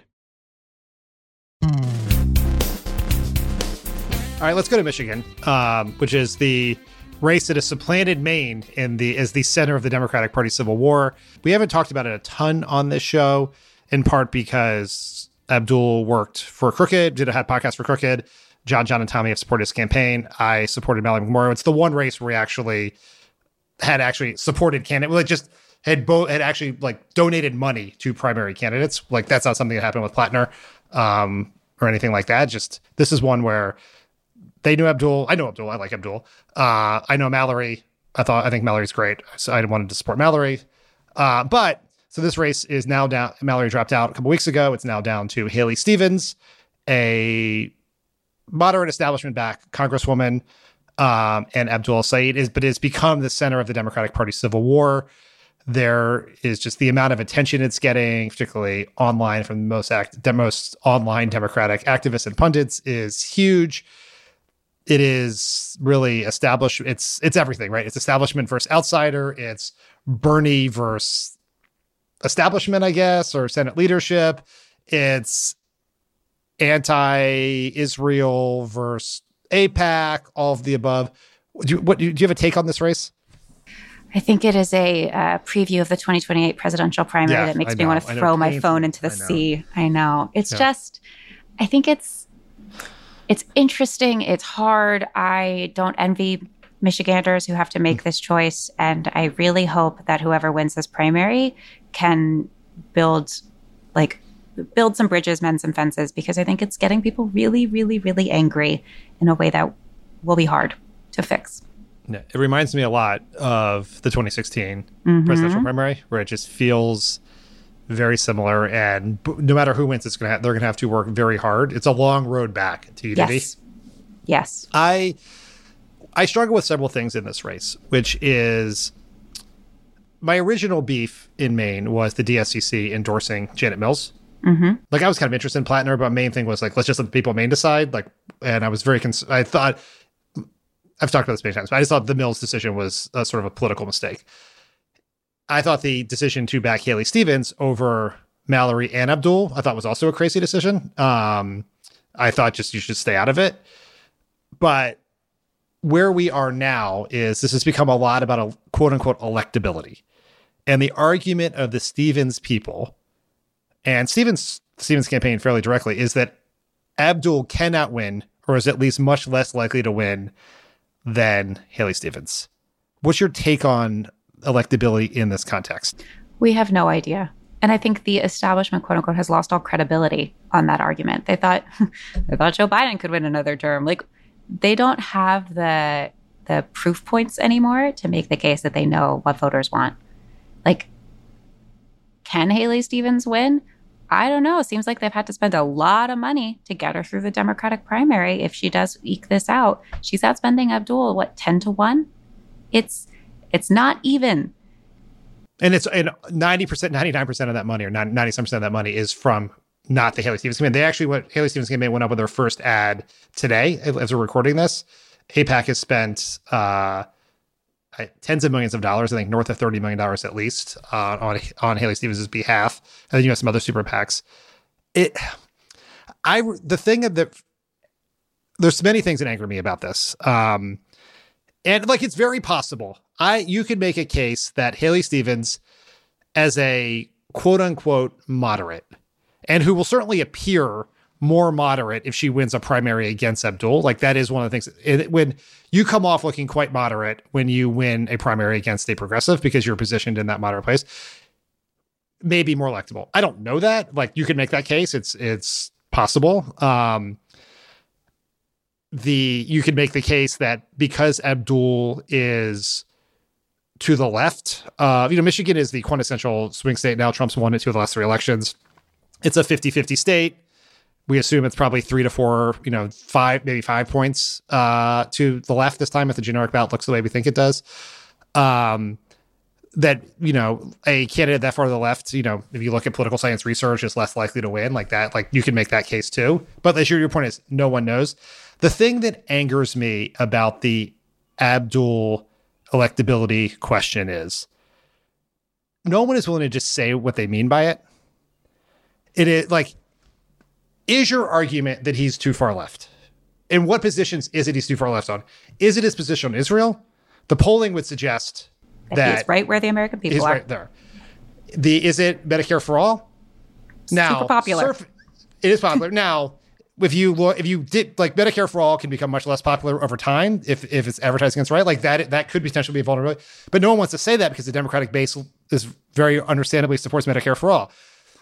All right, let's go to Michigan, which is the race that has supplanted Maine as the center of the Democratic Party civil war. We haven't talked about it a ton on this show, in part because Abdul worked for Crooked, had podcasts for Crooked. John, and Tommy have supported his campaign. I supported Mallory McMorrow. It's the one race where we had supported candidates. Well, it just had actually donated money to primary candidates. That's not something that happened with Plattner or anything like that. Just this is one where they knew Abdul. I know Abdul. I like Abdul. I know Mallory. I think Mallory's great. So I wanted to support Mallory. So this race is now down. Mallory dropped out a couple weeks ago. It's now down to Haley Stevens, a moderate establishment-backed congresswoman, and Abdul El-Sayed has become the center of the Democratic Party civil war. There is just the amount of attention it's getting, particularly online from the most online Democratic activists and pundits, is huge. It is really established. It's everything, right? It's establishment versus outsider. It's Bernie versus establishment, I guess, or Senate leadership. It's anti-Israel versus AIPAC, all of the above. Do you have a take on this race? I think it is a preview of the 2028 presidential primary that makes me want to throw my phone into the sea. I know. It's just, I think it's interesting. It's hard. I don't envy Michiganders who have to make this choice. And I really hope that whoever wins this primary can build some bridges, mend some fences, because I think it's getting people really, really, really angry in a way that will be hard to fix. Yeah, it reminds me a lot of the 2016 presidential primary, where it just feels very similar. And no matter who wins, they're going to have to work very hard. It's a long road back to unity. Yes. I struggle with several things in this race, which is my original beef in Maine was the DSCC endorsing Janet Mills. Like, I was kind of interested in Plattner, but main thing was like, let's just let the people of Maine decide. Like, and I was very I thought, I've talked about this many times, but I just thought the Mills decision was sort of a political mistake. I thought the decision to back Haley Stevens over Mallory and Abdul, I thought was also a crazy decision. I thought just you should stay out of it. But where we are now is this has become a lot about a quote unquote electability. And the argument of the Stevens people and Stevens campaign fairly directly is that Abdul cannot win, or is at least much less likely to win than Haley Stevens. What's your take on electability in this context? We have no idea. And I think the establishment, quote unquote, has lost all credibility on that argument. They thought Joe Biden could win another term. Like, they don't have the proof points anymore to make the case that they know what voters want. Like, can Haley Stevens win? I don't know. It seems like they've had to spend a lot of money to get her through the Democratic primary. If she does eke this out, she's outspending Abdul, 10-1? It's not even. And 90%, 99% of that money, or 97% of that money is from not the Haley Stevens campaign. Haley Stevens campaign went up with their first ad today as we're recording this. AIPAC has spent tens of millions of dollars, I think north of $30 million at least, on Haley Stevens' behalf. And then you have some other super PACs. There's many things that anger me about this. And like, it's very possible. You could make a case that Haley Stevens, as a quote unquote moderate, and who will certainly appear more moderate if she wins a primary against Abdul. Like, that is one of the things when you come off looking quite moderate when you win a primary against a progressive, because you're positioned in that moderate place, maybe more electable. I don't know that. Like, you could make that case. It's possible. You could make the case that because Abdul is to the left, Michigan is the quintessential swing state. Now Trump's won it 2 of the last 3 elections. It's a 50-50 state. We assume it's probably 3 to 4, 5, maybe 5 points to the left this time if the generic ballot looks the way we think it does. That, a candidate that far to the left, if you look at political science research, is less likely to win like that. Like, you can make that case too. But your point is no one knows. The thing that angers me about the Abdul electability question is no one is willing to just say what they mean by it. It is like, is your argument that he's too far left? In what positions is it he's too far left on? Is it his position on Israel? The polling would suggest that he's right where the American people are. Right there. Is it Medicare for all? Now, super popular. It is popular. Now, if you did, like, Medicare for all can become much less popular over time if it's advertised against right, like that could potentially be a vulnerability. But no one wants to say that because the Democratic base is very understandably supports Medicare for all.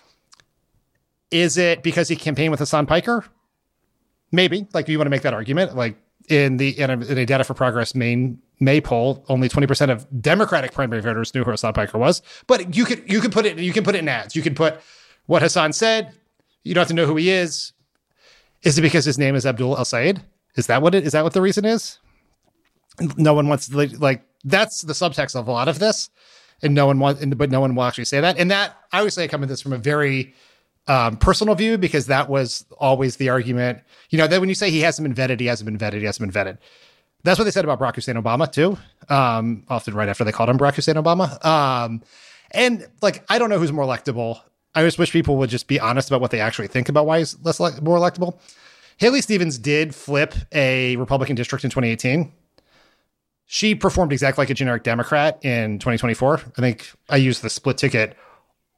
Is it because he campaigned with Hassan Piker? Maybe. Like, you want to make that argument. Like, in a Data for Progress May poll, only 20% of Democratic primary voters knew who Hassan Piker was. But you can put it in ads. You can put what Hassan said. You don't have to know who he is. Is it because his name is Abdul El Sayed? Is that what the reason is? No one wants that's the subtext of a lot of this, and no one will actually say that. And that, I would say, I come at this from a very personal view, because that was always the argument. That when you say he hasn't been vetted, he hasn't been vetted. That's what they said about Barack Hussein Obama too. Often right after they called him Barack Hussein Obama. And like, I don't know who's more electable. I just wish people would just be honest about what they actually think about why he's more electable. Haley Stevens did flip a Republican district in 2018. She performed exactly like a generic Democrat in 2024. I think I used the split ticket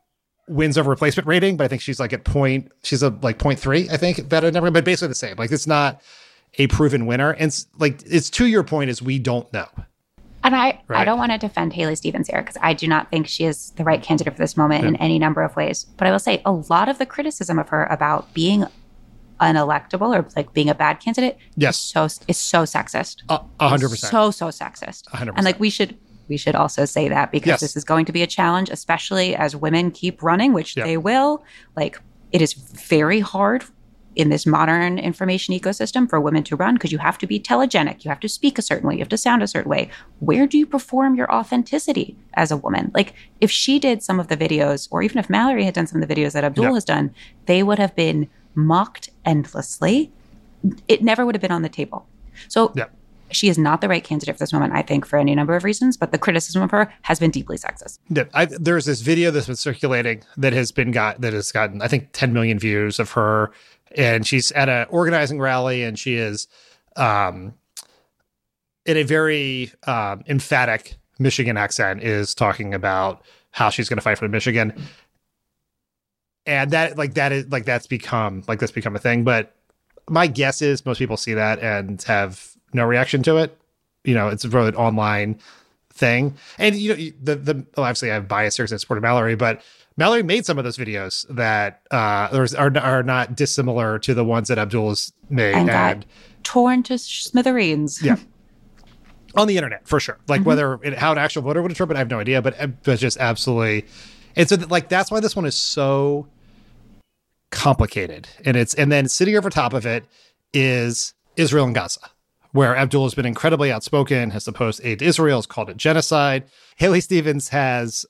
wins over replacement rating, but I think she's like she's a like 0.3, I think, better than everyone, but basically the same. Like it's not a proven winner. And it's to your point is we don't know. And I don't want to defend Haley Stevens here because I do not think she is the right candidate for this moment in any number of ways. But I will say a lot of the criticism of her about being unelectable or like being a bad candidate is so sexist. 100%. So sexist. 100%. And like we should also say that because this is going to be a challenge, especially as women keep running, which they will. Like it is very hard in this modern information ecosystem for women to run because you have to be telegenic. You have to speak a certain way. You have to sound a certain way. Where do you perform your authenticity as a woman? Like if she did some of the videos, or even if Mallory had done some of the videos that Abdul has done, they would have been mocked endlessly. It never would have been on the table. So she is not the right candidate for this moment, I think, for any number of reasons. But the criticism of her has been deeply sexist. There's this video that's been circulating that has gotten, I think, 10 million views of her. And she's at an organizing rally, and she is in a very emphatic Michigan accent is talking about how she's going to fight for Michigan. And that's become a thing. But my guess is most people see that and have no reaction to it. It's really an online thing. And obviously I have bias here because I supported Mallory, but Mallory made some of those videos that are not dissimilar to the ones that Abdul has made and got torn to smithereens. Yeah, on the internet for sure. Like how an actual voter would interpret, I have no idea. But just absolutely, and so that's why this one is so complicated. And then sitting over top of it is Israel and Gaza, where Abdul has been incredibly outspoken, has opposed aid to Israel, has called it genocide. Haley Stevens has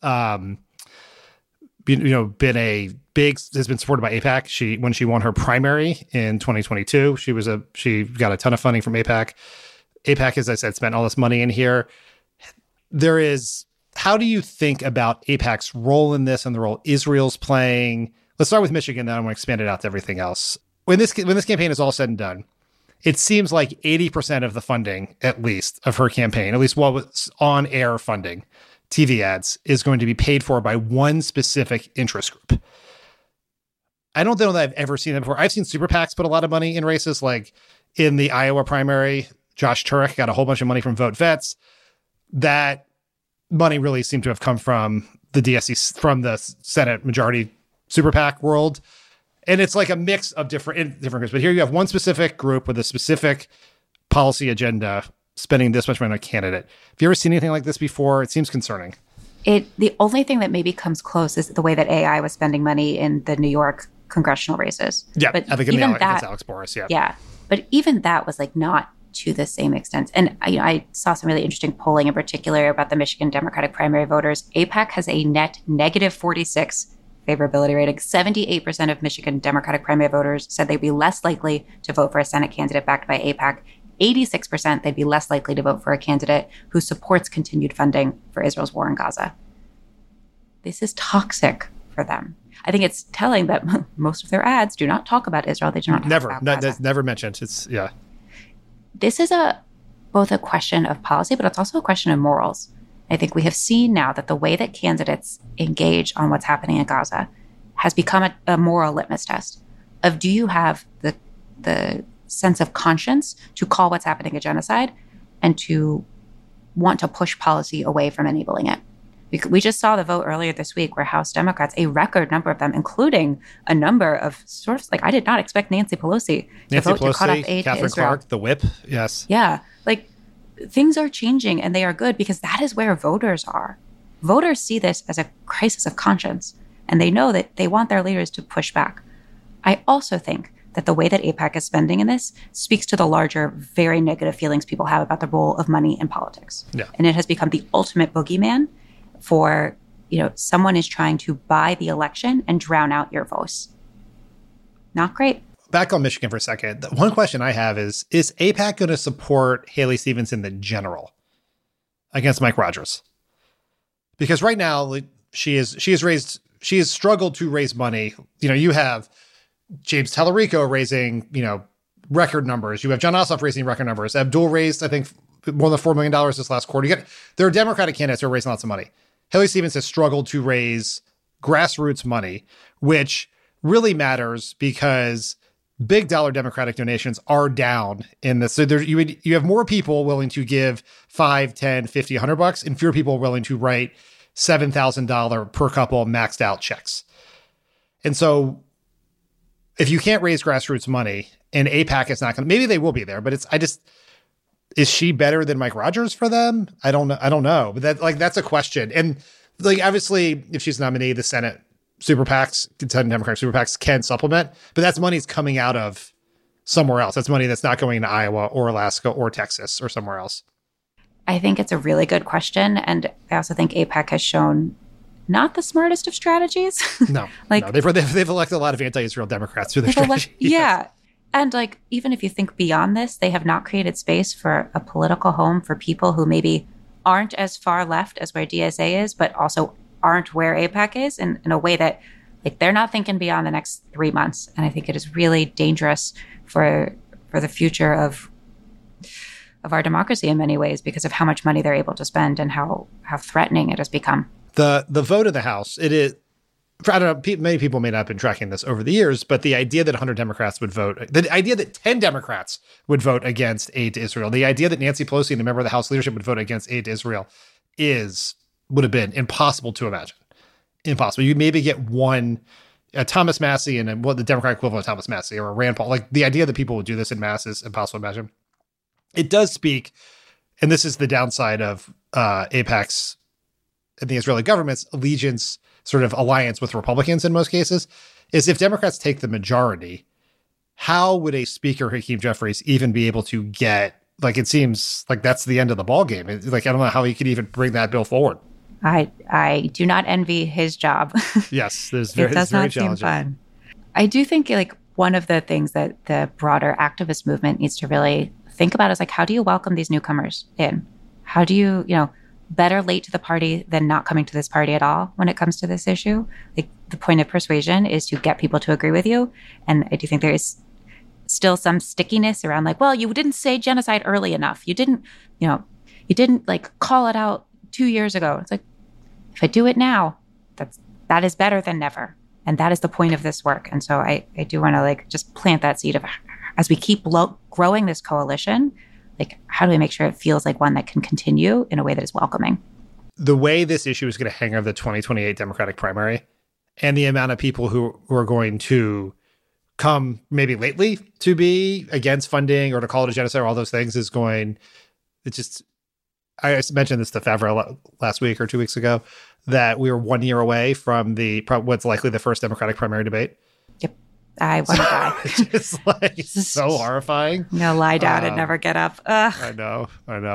has been supported by AIPAC. When she won her primary in 2022, she got a ton of funding from AIPAC. AIPAC, as I said, spent all this money in here. How do you think about AIPAC's role in this and the role Israel's playing? Let's start with Michigan, then I'm going to expand it out to everything else. When this campaign is all said and done, it seems like 80% of the funding, at least, of her campaign, at least what was on-air funding, TV ads, is going to be paid for by one specific interest group. I don't know that I've ever seen that before. I've seen super PACs put a lot of money in races, like in the Iowa primary. Josh Turek got a whole bunch of money from Vote Vets. That money really seemed to have come from the DSC, from the Senate majority super PAC world. And it's like a mix of different groups. But here you have one specific group with a specific policy agenda spending this much money on a candidate. Have you ever seen anything like this before? It seems concerning. The only thing that maybe comes close is the way that AI was spending money in the New York congressional races. Yeah, but I think it's Alex Boris, yeah. Yeah, but even that was like not to the same extent. And I saw some really interesting polling in particular about the Michigan Democratic primary voters. AIPAC has a net negative 46 favorability rating. 78% of Michigan Democratic primary voters said they'd be less likely to vote for a Senate candidate backed by AIPAC. 86% they'd be less likely to vote for a candidate who supports continued funding for Israel's war in Gaza. This is toxic for them. I think it's telling that most of their ads do not talk about Israel. They do not talk about Gaza. That's never mentioned. This is both a question of policy, but it's also a question of morals. I think we have seen now that the way that candidates engage on what's happening in Gaza has become a moral litmus test of, do you have the sense of conscience to call what's happening a genocide and to want to push policy away from enabling it? We just saw the vote earlier this week where House Democrats, a record number of them, including a number of sources, like I did not expect Nancy Pelosi to vote to cut off aid Catherine to Israel. Clark, the whip, yes. Yeah, like things are changing and they are good because that is where voters are. Voters see this as a crisis of conscience and they know that they want their leaders to push back. I also think that the way that AIPAC is spending in this speaks to the larger, very negative feelings people have about the role of money in politics. Yeah. And it has become the ultimate boogeyman for, someone is trying to buy the election and drown out your voice. Not great. Back on Michigan for a second. The one question I have is AIPAC going to support Haley Stevens in the general against Mike Rogers? Because right now she has struggled to raise money. You have James Tallarico raising, record numbers. You have John Ossoff raising record numbers. Abdul raised, I think, more than $4 million this last quarter. There are Democratic candidates who are raising lots of money. Haley Stevens has struggled to raise grassroots money, which really matters because big dollar Democratic donations are down in this. So you have more people willing to give $5, $10, $50, $100, and fewer people willing to write $7,000 per couple maxed out checks. And so if you can't raise grassroots money and AIPAC is not going to, maybe they will be there, but is she better than Mike Rogers for them? I don't know. But that's a question. And obviously if she's nominated, the Senate super PACs, Senate Democratic super PACs can supplement, but that's money's coming out of somewhere else. That's money that's not going to Iowa or Alaska or Texas or somewhere else. I think it's a really good question. And I also think AIPAC has shown not the smartest of strategies. No. They've elected a lot of anti-Israel Democrats through their strategy. Yeah. And even if you think beyond this, they have not created space for a political home for people who maybe aren't as far left as where DSA is, but also aren't where AIPAC is in a way that they're not thinking beyond the next 3 months. And I think it is really dangerous for the future of our democracy in many ways because of how much money they're able to spend and how threatening it has become. The vote in the House, it is, I don't know, many people may not have been tracking this over the years, but the idea that 100 Democrats would vote, the idea that 10 Democrats would vote against aid to Israel, the idea that Nancy Pelosi and a member of the House leadership would vote against aid to Israel would have been impossible to imagine. Impossible. You maybe get one, Thomas Massie and the Democratic equivalent of Thomas Massie or a Rand Paul. The idea that people would do this in mass is impossible to imagine. It does speak, and this is the downside of AIPAC's and the Israeli government's allegiance, sort of alliance with Republicans in most cases, is if Democrats take the majority, how would a Speaker Hakeem Jeffries even be able to get, it seems like that's the end of the ballgame. I don't know how he could even bring that bill forward. I do not envy his job. Yes, it does not seem fun. I do think one of the things that the broader activist movement needs to really think about is how do you welcome these newcomers in? How do you, better late to the party than not coming to this party at all when it comes to this issue? The point of persuasion is to get people to agree with you. And I do think there is still some stickiness around you didn't say genocide early enough. You didn't call it out 2 years ago. It's if I do it now, that is better than never. And that is the point of this work. And so I do want to just plant that seed of, as we keep growing this coalition, how do we make sure it feels like one that can continue in a way that is welcoming? The way this issue is going to hang over the 2028 Democratic primary and the amount of people who are going to come maybe lately to be against funding or to call it a genocide or all those things is going, I mentioned this to Favreau last week or 2 weeks ago, that we were 1 year away from what's likely the first Democratic primary debate. Yep. I want to die. It's just so horrifying. Lie down and never get up. Ugh. I know.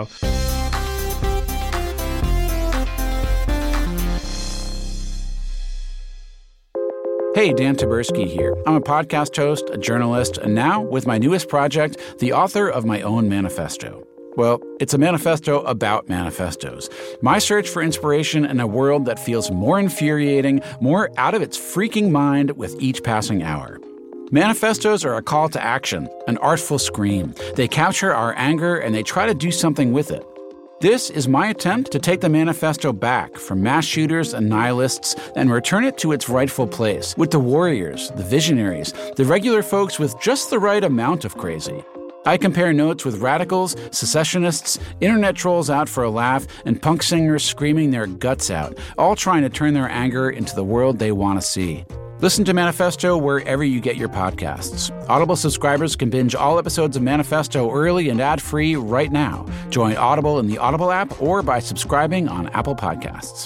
Hey, Dan Taberski here. I'm a podcast host, a journalist, and now, with my newest project, the author of my own manifesto. Well, it's a manifesto about manifestos. My search for inspiration in a world that feels more infuriating, more out of its freaking mind with each passing hour. Manifestos are a call to action, an artful scream. They capture our anger and they try to do something with it. This is my attempt to take the manifesto back from mass shooters and nihilists and return it to its rightful place with the warriors, the visionaries, the regular folks with just the right amount of crazy. I compare notes with radicals, secessionists, internet trolls out for a laugh, and punk singers screaming their guts out, all trying to turn their anger into the world they want to see. Listen to Manifesto wherever you get your podcasts. Audible subscribers can binge all episodes of Manifesto early and ad-free right now. Join Audible in the Audible app or by subscribing on Apple Podcasts.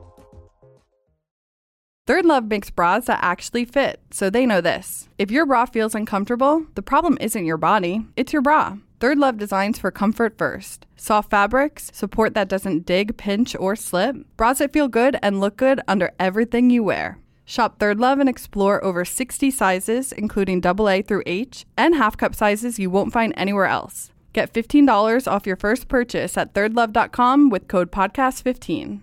Third Love makes bras that actually fit, so they know this. If your bra feels uncomfortable, the problem isn't your body, it's your bra. Third Love designs for comfort first. Soft fabrics, support that doesn't dig, pinch, or slip. Bras that feel good and look good under everything you wear. Shop Third Love and explore over 60 sizes, including AA through H, and half-cup sizes you won't find anywhere else. Get $15 off your first purchase at thirdlove.com with code podcast15.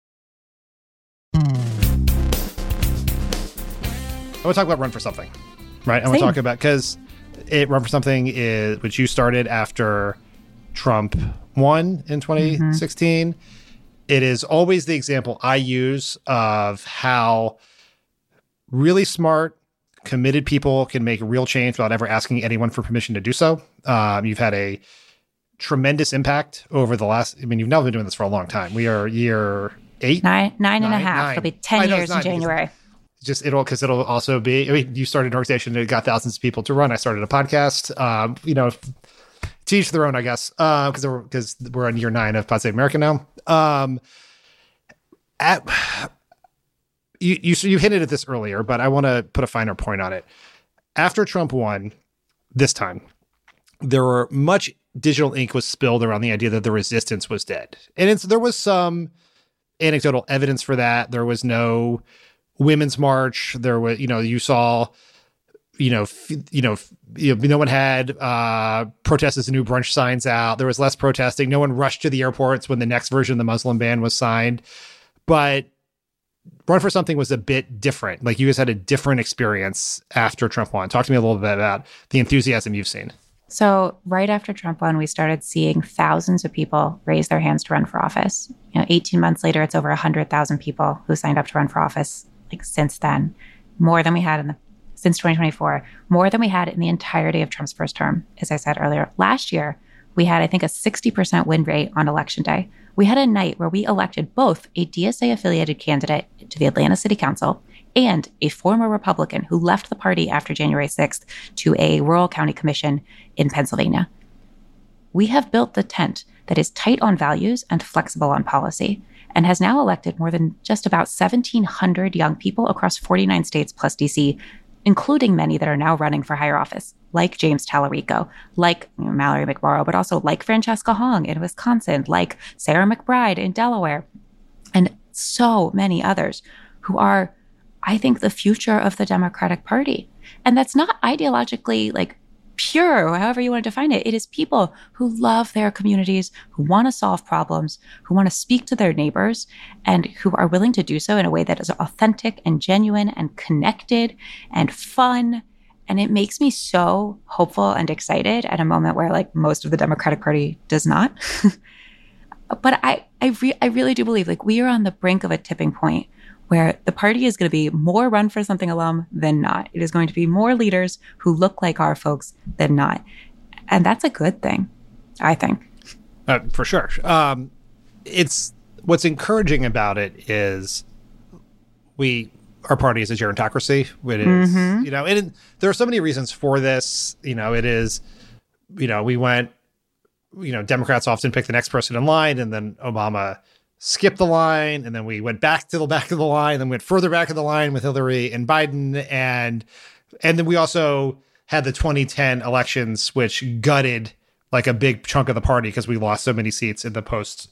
I want to talk about Run for Something, right? I want to talk about, because Run for Something is, which you started after Trump won in 2016. it is always the example I use of how really smart, committed people can make real change without ever asking anyone for permission to do so. You've had a tremendous impact over the last, you've now been doing this for a long time. We are year 8? Nine and a half. It'll be 10 years in January. Because it'll also be, you started an organization that got thousands of people to run. I started a podcast, to each their own, I guess, because we're on year 9 of Pod Save America now. You hinted at this earlier, but I want to put a finer point on it. After Trump won this time, there were much digital ink was spilled around the idea that the resistance was dead. And there was some anecdotal evidence for that. There was no Women's March. There was, you saw, no one had protest as a new brunch signs out. There was less protesting. No one rushed to the airports when the next version of the Muslim ban was signed. But Run for Something was a bit different. Like, you guys had a different experience after Trump won. Talk to me a little bit about the enthusiasm you've seen. So right after Trump won, we started seeing thousands of people raise their hands to run for office. 18 months later, it's over 100,000 people who signed up to run for office. Like, since then, more than we had since 2024, more than we had in the entirety of Trump's first term. As I said earlier, last year, we had, I think, a 60% win rate on election day. We had a night where we elected both a DSA-affiliated candidate to the Atlanta City Council and a former Republican who left the party after January 6th to a rural county commission in Pennsylvania. We have built the tent that is tight on values and flexible on policy, and has now elected more than just about 1,700 young people across 49 states plus DC, including many that are now running for higher office, like James Tallarico, like Mallory McMorrow, but also like Francesca Hong in Wisconsin, like Sarah McBride in Delaware, and so many others who are, I think, the future of the Democratic Party. And that's not ideologically pure, or however you want to define it. It is people who love their communities, who want to solve problems, who want to speak to their neighbors, and who are willing to do so in a way that is authentic and genuine and connected and fun. And it makes me so hopeful and excited at a moment where most of the Democratic Party does not. But I really do believe we are on the brink of a tipping point where the party is going to be more Run for Something alum than not. It is going to be more leaders who look like our folks than not. And that's a good thing, I think. For sure. It's what's encouraging about it is our party is a gerontocracy. It is, and there are so many reasons for this. It is, we went, Democrats often pick the next person in line, and then Obama skipped the line, and then we went back to the back of the line, then went further back of the line with Hillary and Biden, and then we also had the 2010 elections, which gutted a big chunk of the party because we lost so many seats in the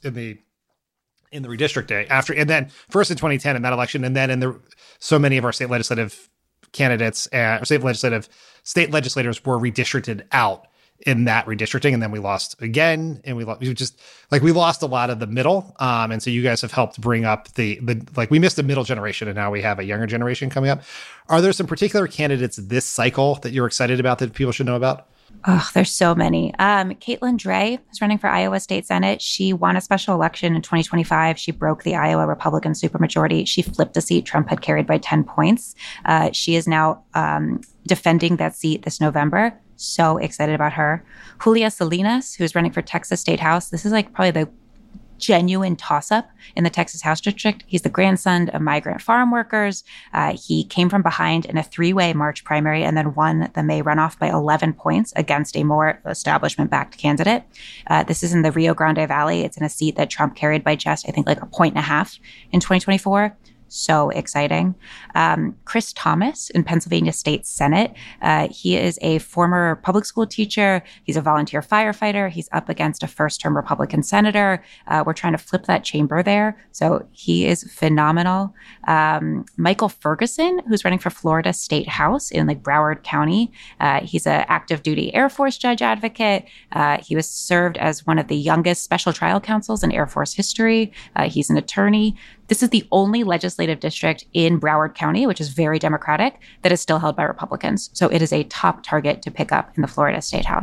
redistricting after, and then first in 2010 in that election, and then so many of our state legislative candidates and state legislators were redistricted out in that redistricting, and then we lost again, and we lost a lot of the middle, and so you guys have helped bring up the we missed a middle generation, and now we have a younger generation coming up. Are there some particular candidates this cycle that you're excited about that people should know about? Oh, there's so many. Caitlin Dray is running for Iowa State Senate. She won a special election in 2025. She broke the Iowa Republican supermajority. She flipped a seat Trump had carried by 10 points. She is now defending that seat this November. So excited about her. Julia Salinas, who's running for Texas State House. This is probably the genuine toss-up in the Texas House District. He's the grandson of migrant farm workers. He came from behind in a 3-way March primary and then won the May runoff by 11 points against a more establishment-backed candidate. This is in the Rio Grande Valley. It's in a seat that Trump carried by just, I think, 1.5 points in 2024. So exciting. Chris Thomas in Pennsylvania State Senate. He is a former public school teacher. He's a volunteer firefighter. He's up against a first-term Republican senator. We're trying to flip that chamber there. So he is phenomenal. Michael Ferguson, who's running for Florida State House in Broward County. He's an active duty Air Force judge advocate. He was served as one of the youngest special trial counsels in Air Force history. He's an attorney. This is the only legislative district in Broward County, which is very Democratic, that is still held by Republicans. So it is a top target to pick up in the Florida State House.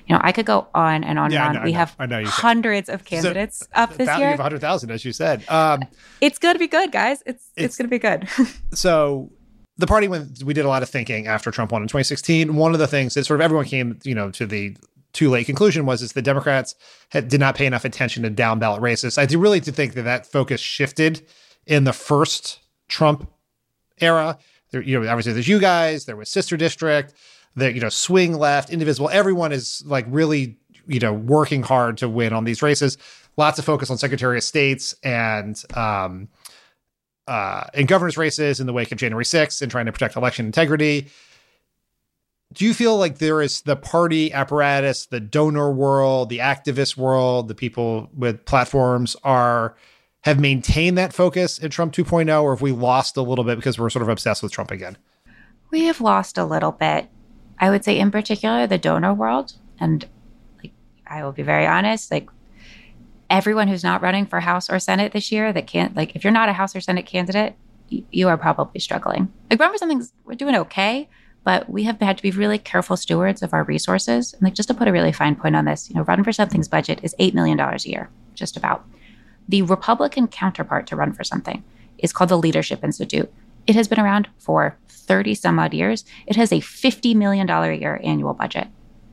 I could go on and on and on. We have hundreds of candidates up this year. You have 100,000, as you said. It's going to be good, guys. It's going to be good. So the party, when we did a lot of thinking after Trump won in 2016, one of the things that sort of everyone came, to the too late conclusion was the Democrats did not pay enough attention to down ballot races. I do really think that focus shifted in the first Trump era. There, obviously there's you guys, there was Sister District, the, swing left, indivisible. Everyone is like really, working hard to win on these races. Lots of focus on Secretary of States and in governor's races in the wake of January 6th and trying to protect election integrity. Do you feel like there is the party apparatus, the donor world, the activist world, the people with platforms have maintained that focus in Trump 2.0, or have we lost a little bit because we're sort of obsessed with Trump again? We have lost a little bit. I would say in particular, the donor world. And I will be very honest, everyone who's not running for House or Senate this year that can't, if you're not a House or Senate candidate, you are probably struggling. Run for something, we're doing okay, but we have had to be really careful stewards of our resources. And just to put a really fine point on this, Run for Something's budget is $8 million a year, just about. The Republican counterpart to Run for Something is called the Leadership Institute. It has been around for 30 some odd years. It has a $50 million a year annual budget.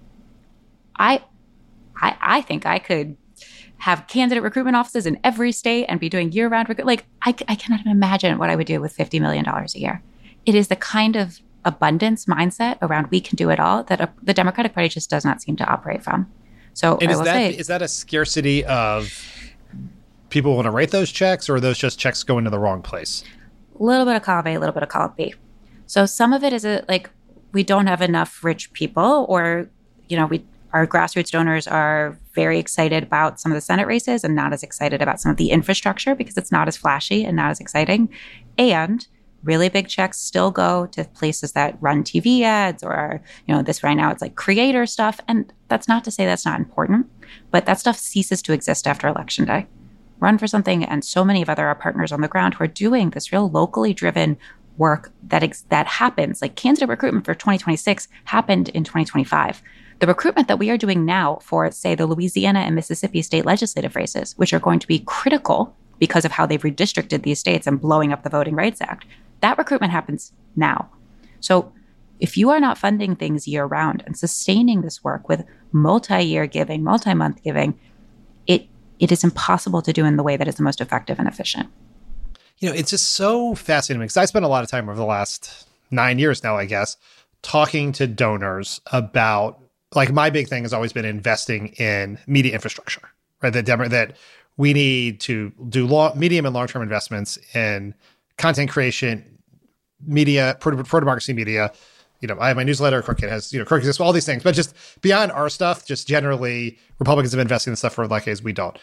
I think I could have candidate recruitment offices in every state and be doing year-round recruitment. I cannot even imagine what I would do with $50 million a year. It is the kind of abundance mindset around we can do it all that the Democratic Party just does not seem to operate from. So and is that a scarcity of people want to write those checks, or are those just checks going to the wrong place? A little bit of column A, a little bit of column B. So some of it is we don't have enough rich people, or, our grassroots donors are very excited about some of the Senate races and not as excited about some of the infrastructure because it's not as flashy and not as exciting. And really big checks still go to places that run TV ads or, this right now, it's creator stuff. And that's not to say that's not important, but that stuff ceases to exist after Election Day. Run for Something and so many of our partners on the ground who are doing this real locally driven work that happens. Candidate recruitment for 2026 happened in 2025. The recruitment that we are doing now for, say, the Louisiana and Mississippi state legislative races, which are going to be critical because of how they've redistricted these states and blowing up the Voting Rights Act, that recruitment happens now. So if you are not funding things year round and sustaining this work with multi-year giving, multi-month giving, it is impossible to do in the way that is the most effective and efficient. It's just so fascinating because I spent a lot of time over the last 9 years now, I guess, talking to donors about, my big thing has always been investing in media infrastructure, right? That we need to do medium and long-term investments in content creation, media, pro-democracy media. I have my newsletter, Crooked has, Crooked, all these things. But just beyond our stuff, just generally, Republicans have been investing in stuff for decades, we don't.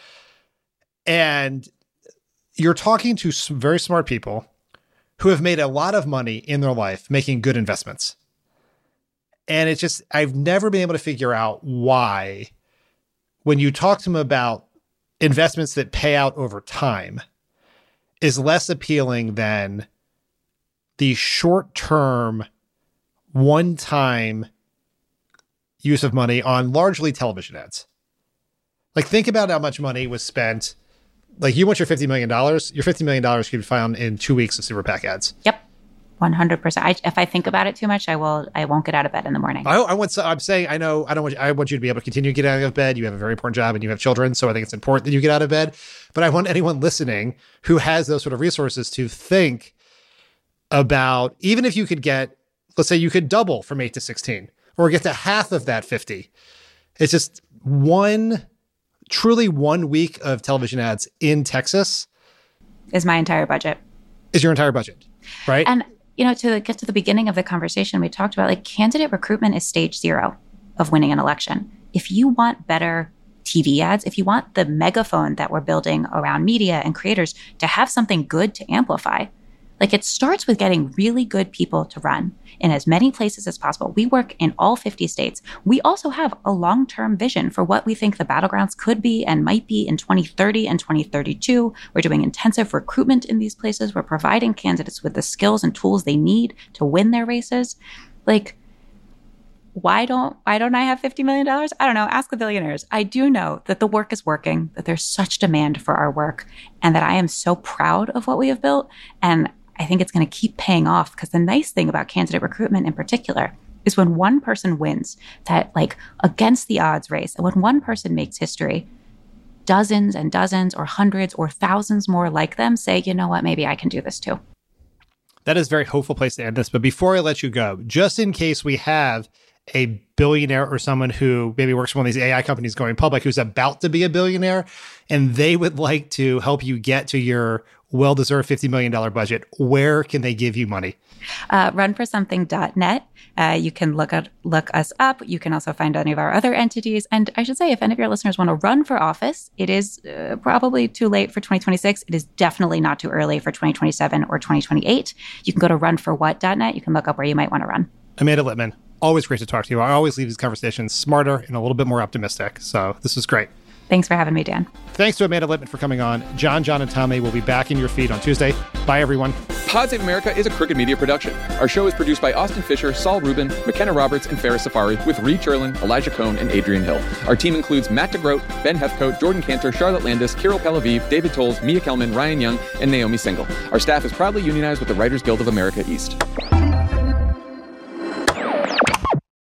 And you're talking to some very smart people who have made a lot of money in their life making good investments. And it's just, I've never been able to figure out why, when you talk to them about investments that pay out over time, is less appealing than the short-term, one-time use of money on largely television ads. Think about how much money was spent. You want your $50 million, your $50 million could be found in 2 weeks of Super PAC ads. Yep. 100%. If I think about it too much, I won't get out of bed in the morning. I want you to be able to continue to get out of bed. You have a very important job and you have children. So I think it's important that you get out of bed. But I want anyone listening who has those sort of resources to think about, even if you could get, let's say you could double from 8 to 16 or get to half of that 50. It's just truly 1 week of television ads in Texas is my entire budget. Is your entire budget, right? And to get to the beginning of the conversation, we talked about candidate recruitment is stage 0 of winning an election. If you want better TV ads, if you want the megaphone that we're building around media and creators to have something good to amplify, it starts with getting really good people to run in as many places as possible. We work in all 50 states. We also have a long-term vision for what we think the battlegrounds could be and might be in 2030 and 2032. We're doing intensive recruitment in these places. We're providing candidates with the skills and tools they need to win their races. Why don't I have $50 million? I don't know. Ask the billionaires. I do know that the work is working, that there's such demand for our work, and that I am so proud of what we have built. And I think it's going to keep paying off, because the nice thing about candidate recruitment in particular is when one person wins that like against the odds race, and when one person makes history, dozens and dozens or hundreds or thousands more like them say, you know what, maybe I can do this too. That is a very hopeful place to end this. But before I let you go, just in case we have a billionaire or someone who maybe works for one of these AI companies going public who's about to be a billionaire, and they would like to help you get to your well-deserved $50 million budget, where can they give you money? Runforsomething.net. You can look us up. You can also find any of our other entities. And I should say, if any of your listeners want to run for office, it is probably too late for 2026. It is definitely not too early for 2027 or 2028. You can go to runforwhat.net. You can look up where you might want to run. Amanda Litman, always great to talk to you. I always leave these conversations smarter and a little bit more optimistic. So this is great. Thanks for having me, Dan. Thanks to Amanda Litman for coming on. John, and Tommy will be back in your feed on Tuesday. Bye, everyone. Pod Save America is a Crooked Media production. Our show is produced by Austin Fisher, Saul Rubin, McKenna Roberts, and Farrah Safari, with Reed Cherlin, Elijah Cohn, and Adrian Hill. Our team includes Matt DeGroat, Ben Hefcoat, Jordan Cantor, Charlotte Landis, Kirill Pelaviv, David Tolles, Mia Kelman, Ryan Young, and Naomi Single. Our staff is proudly unionized with the Writers Guild of America East.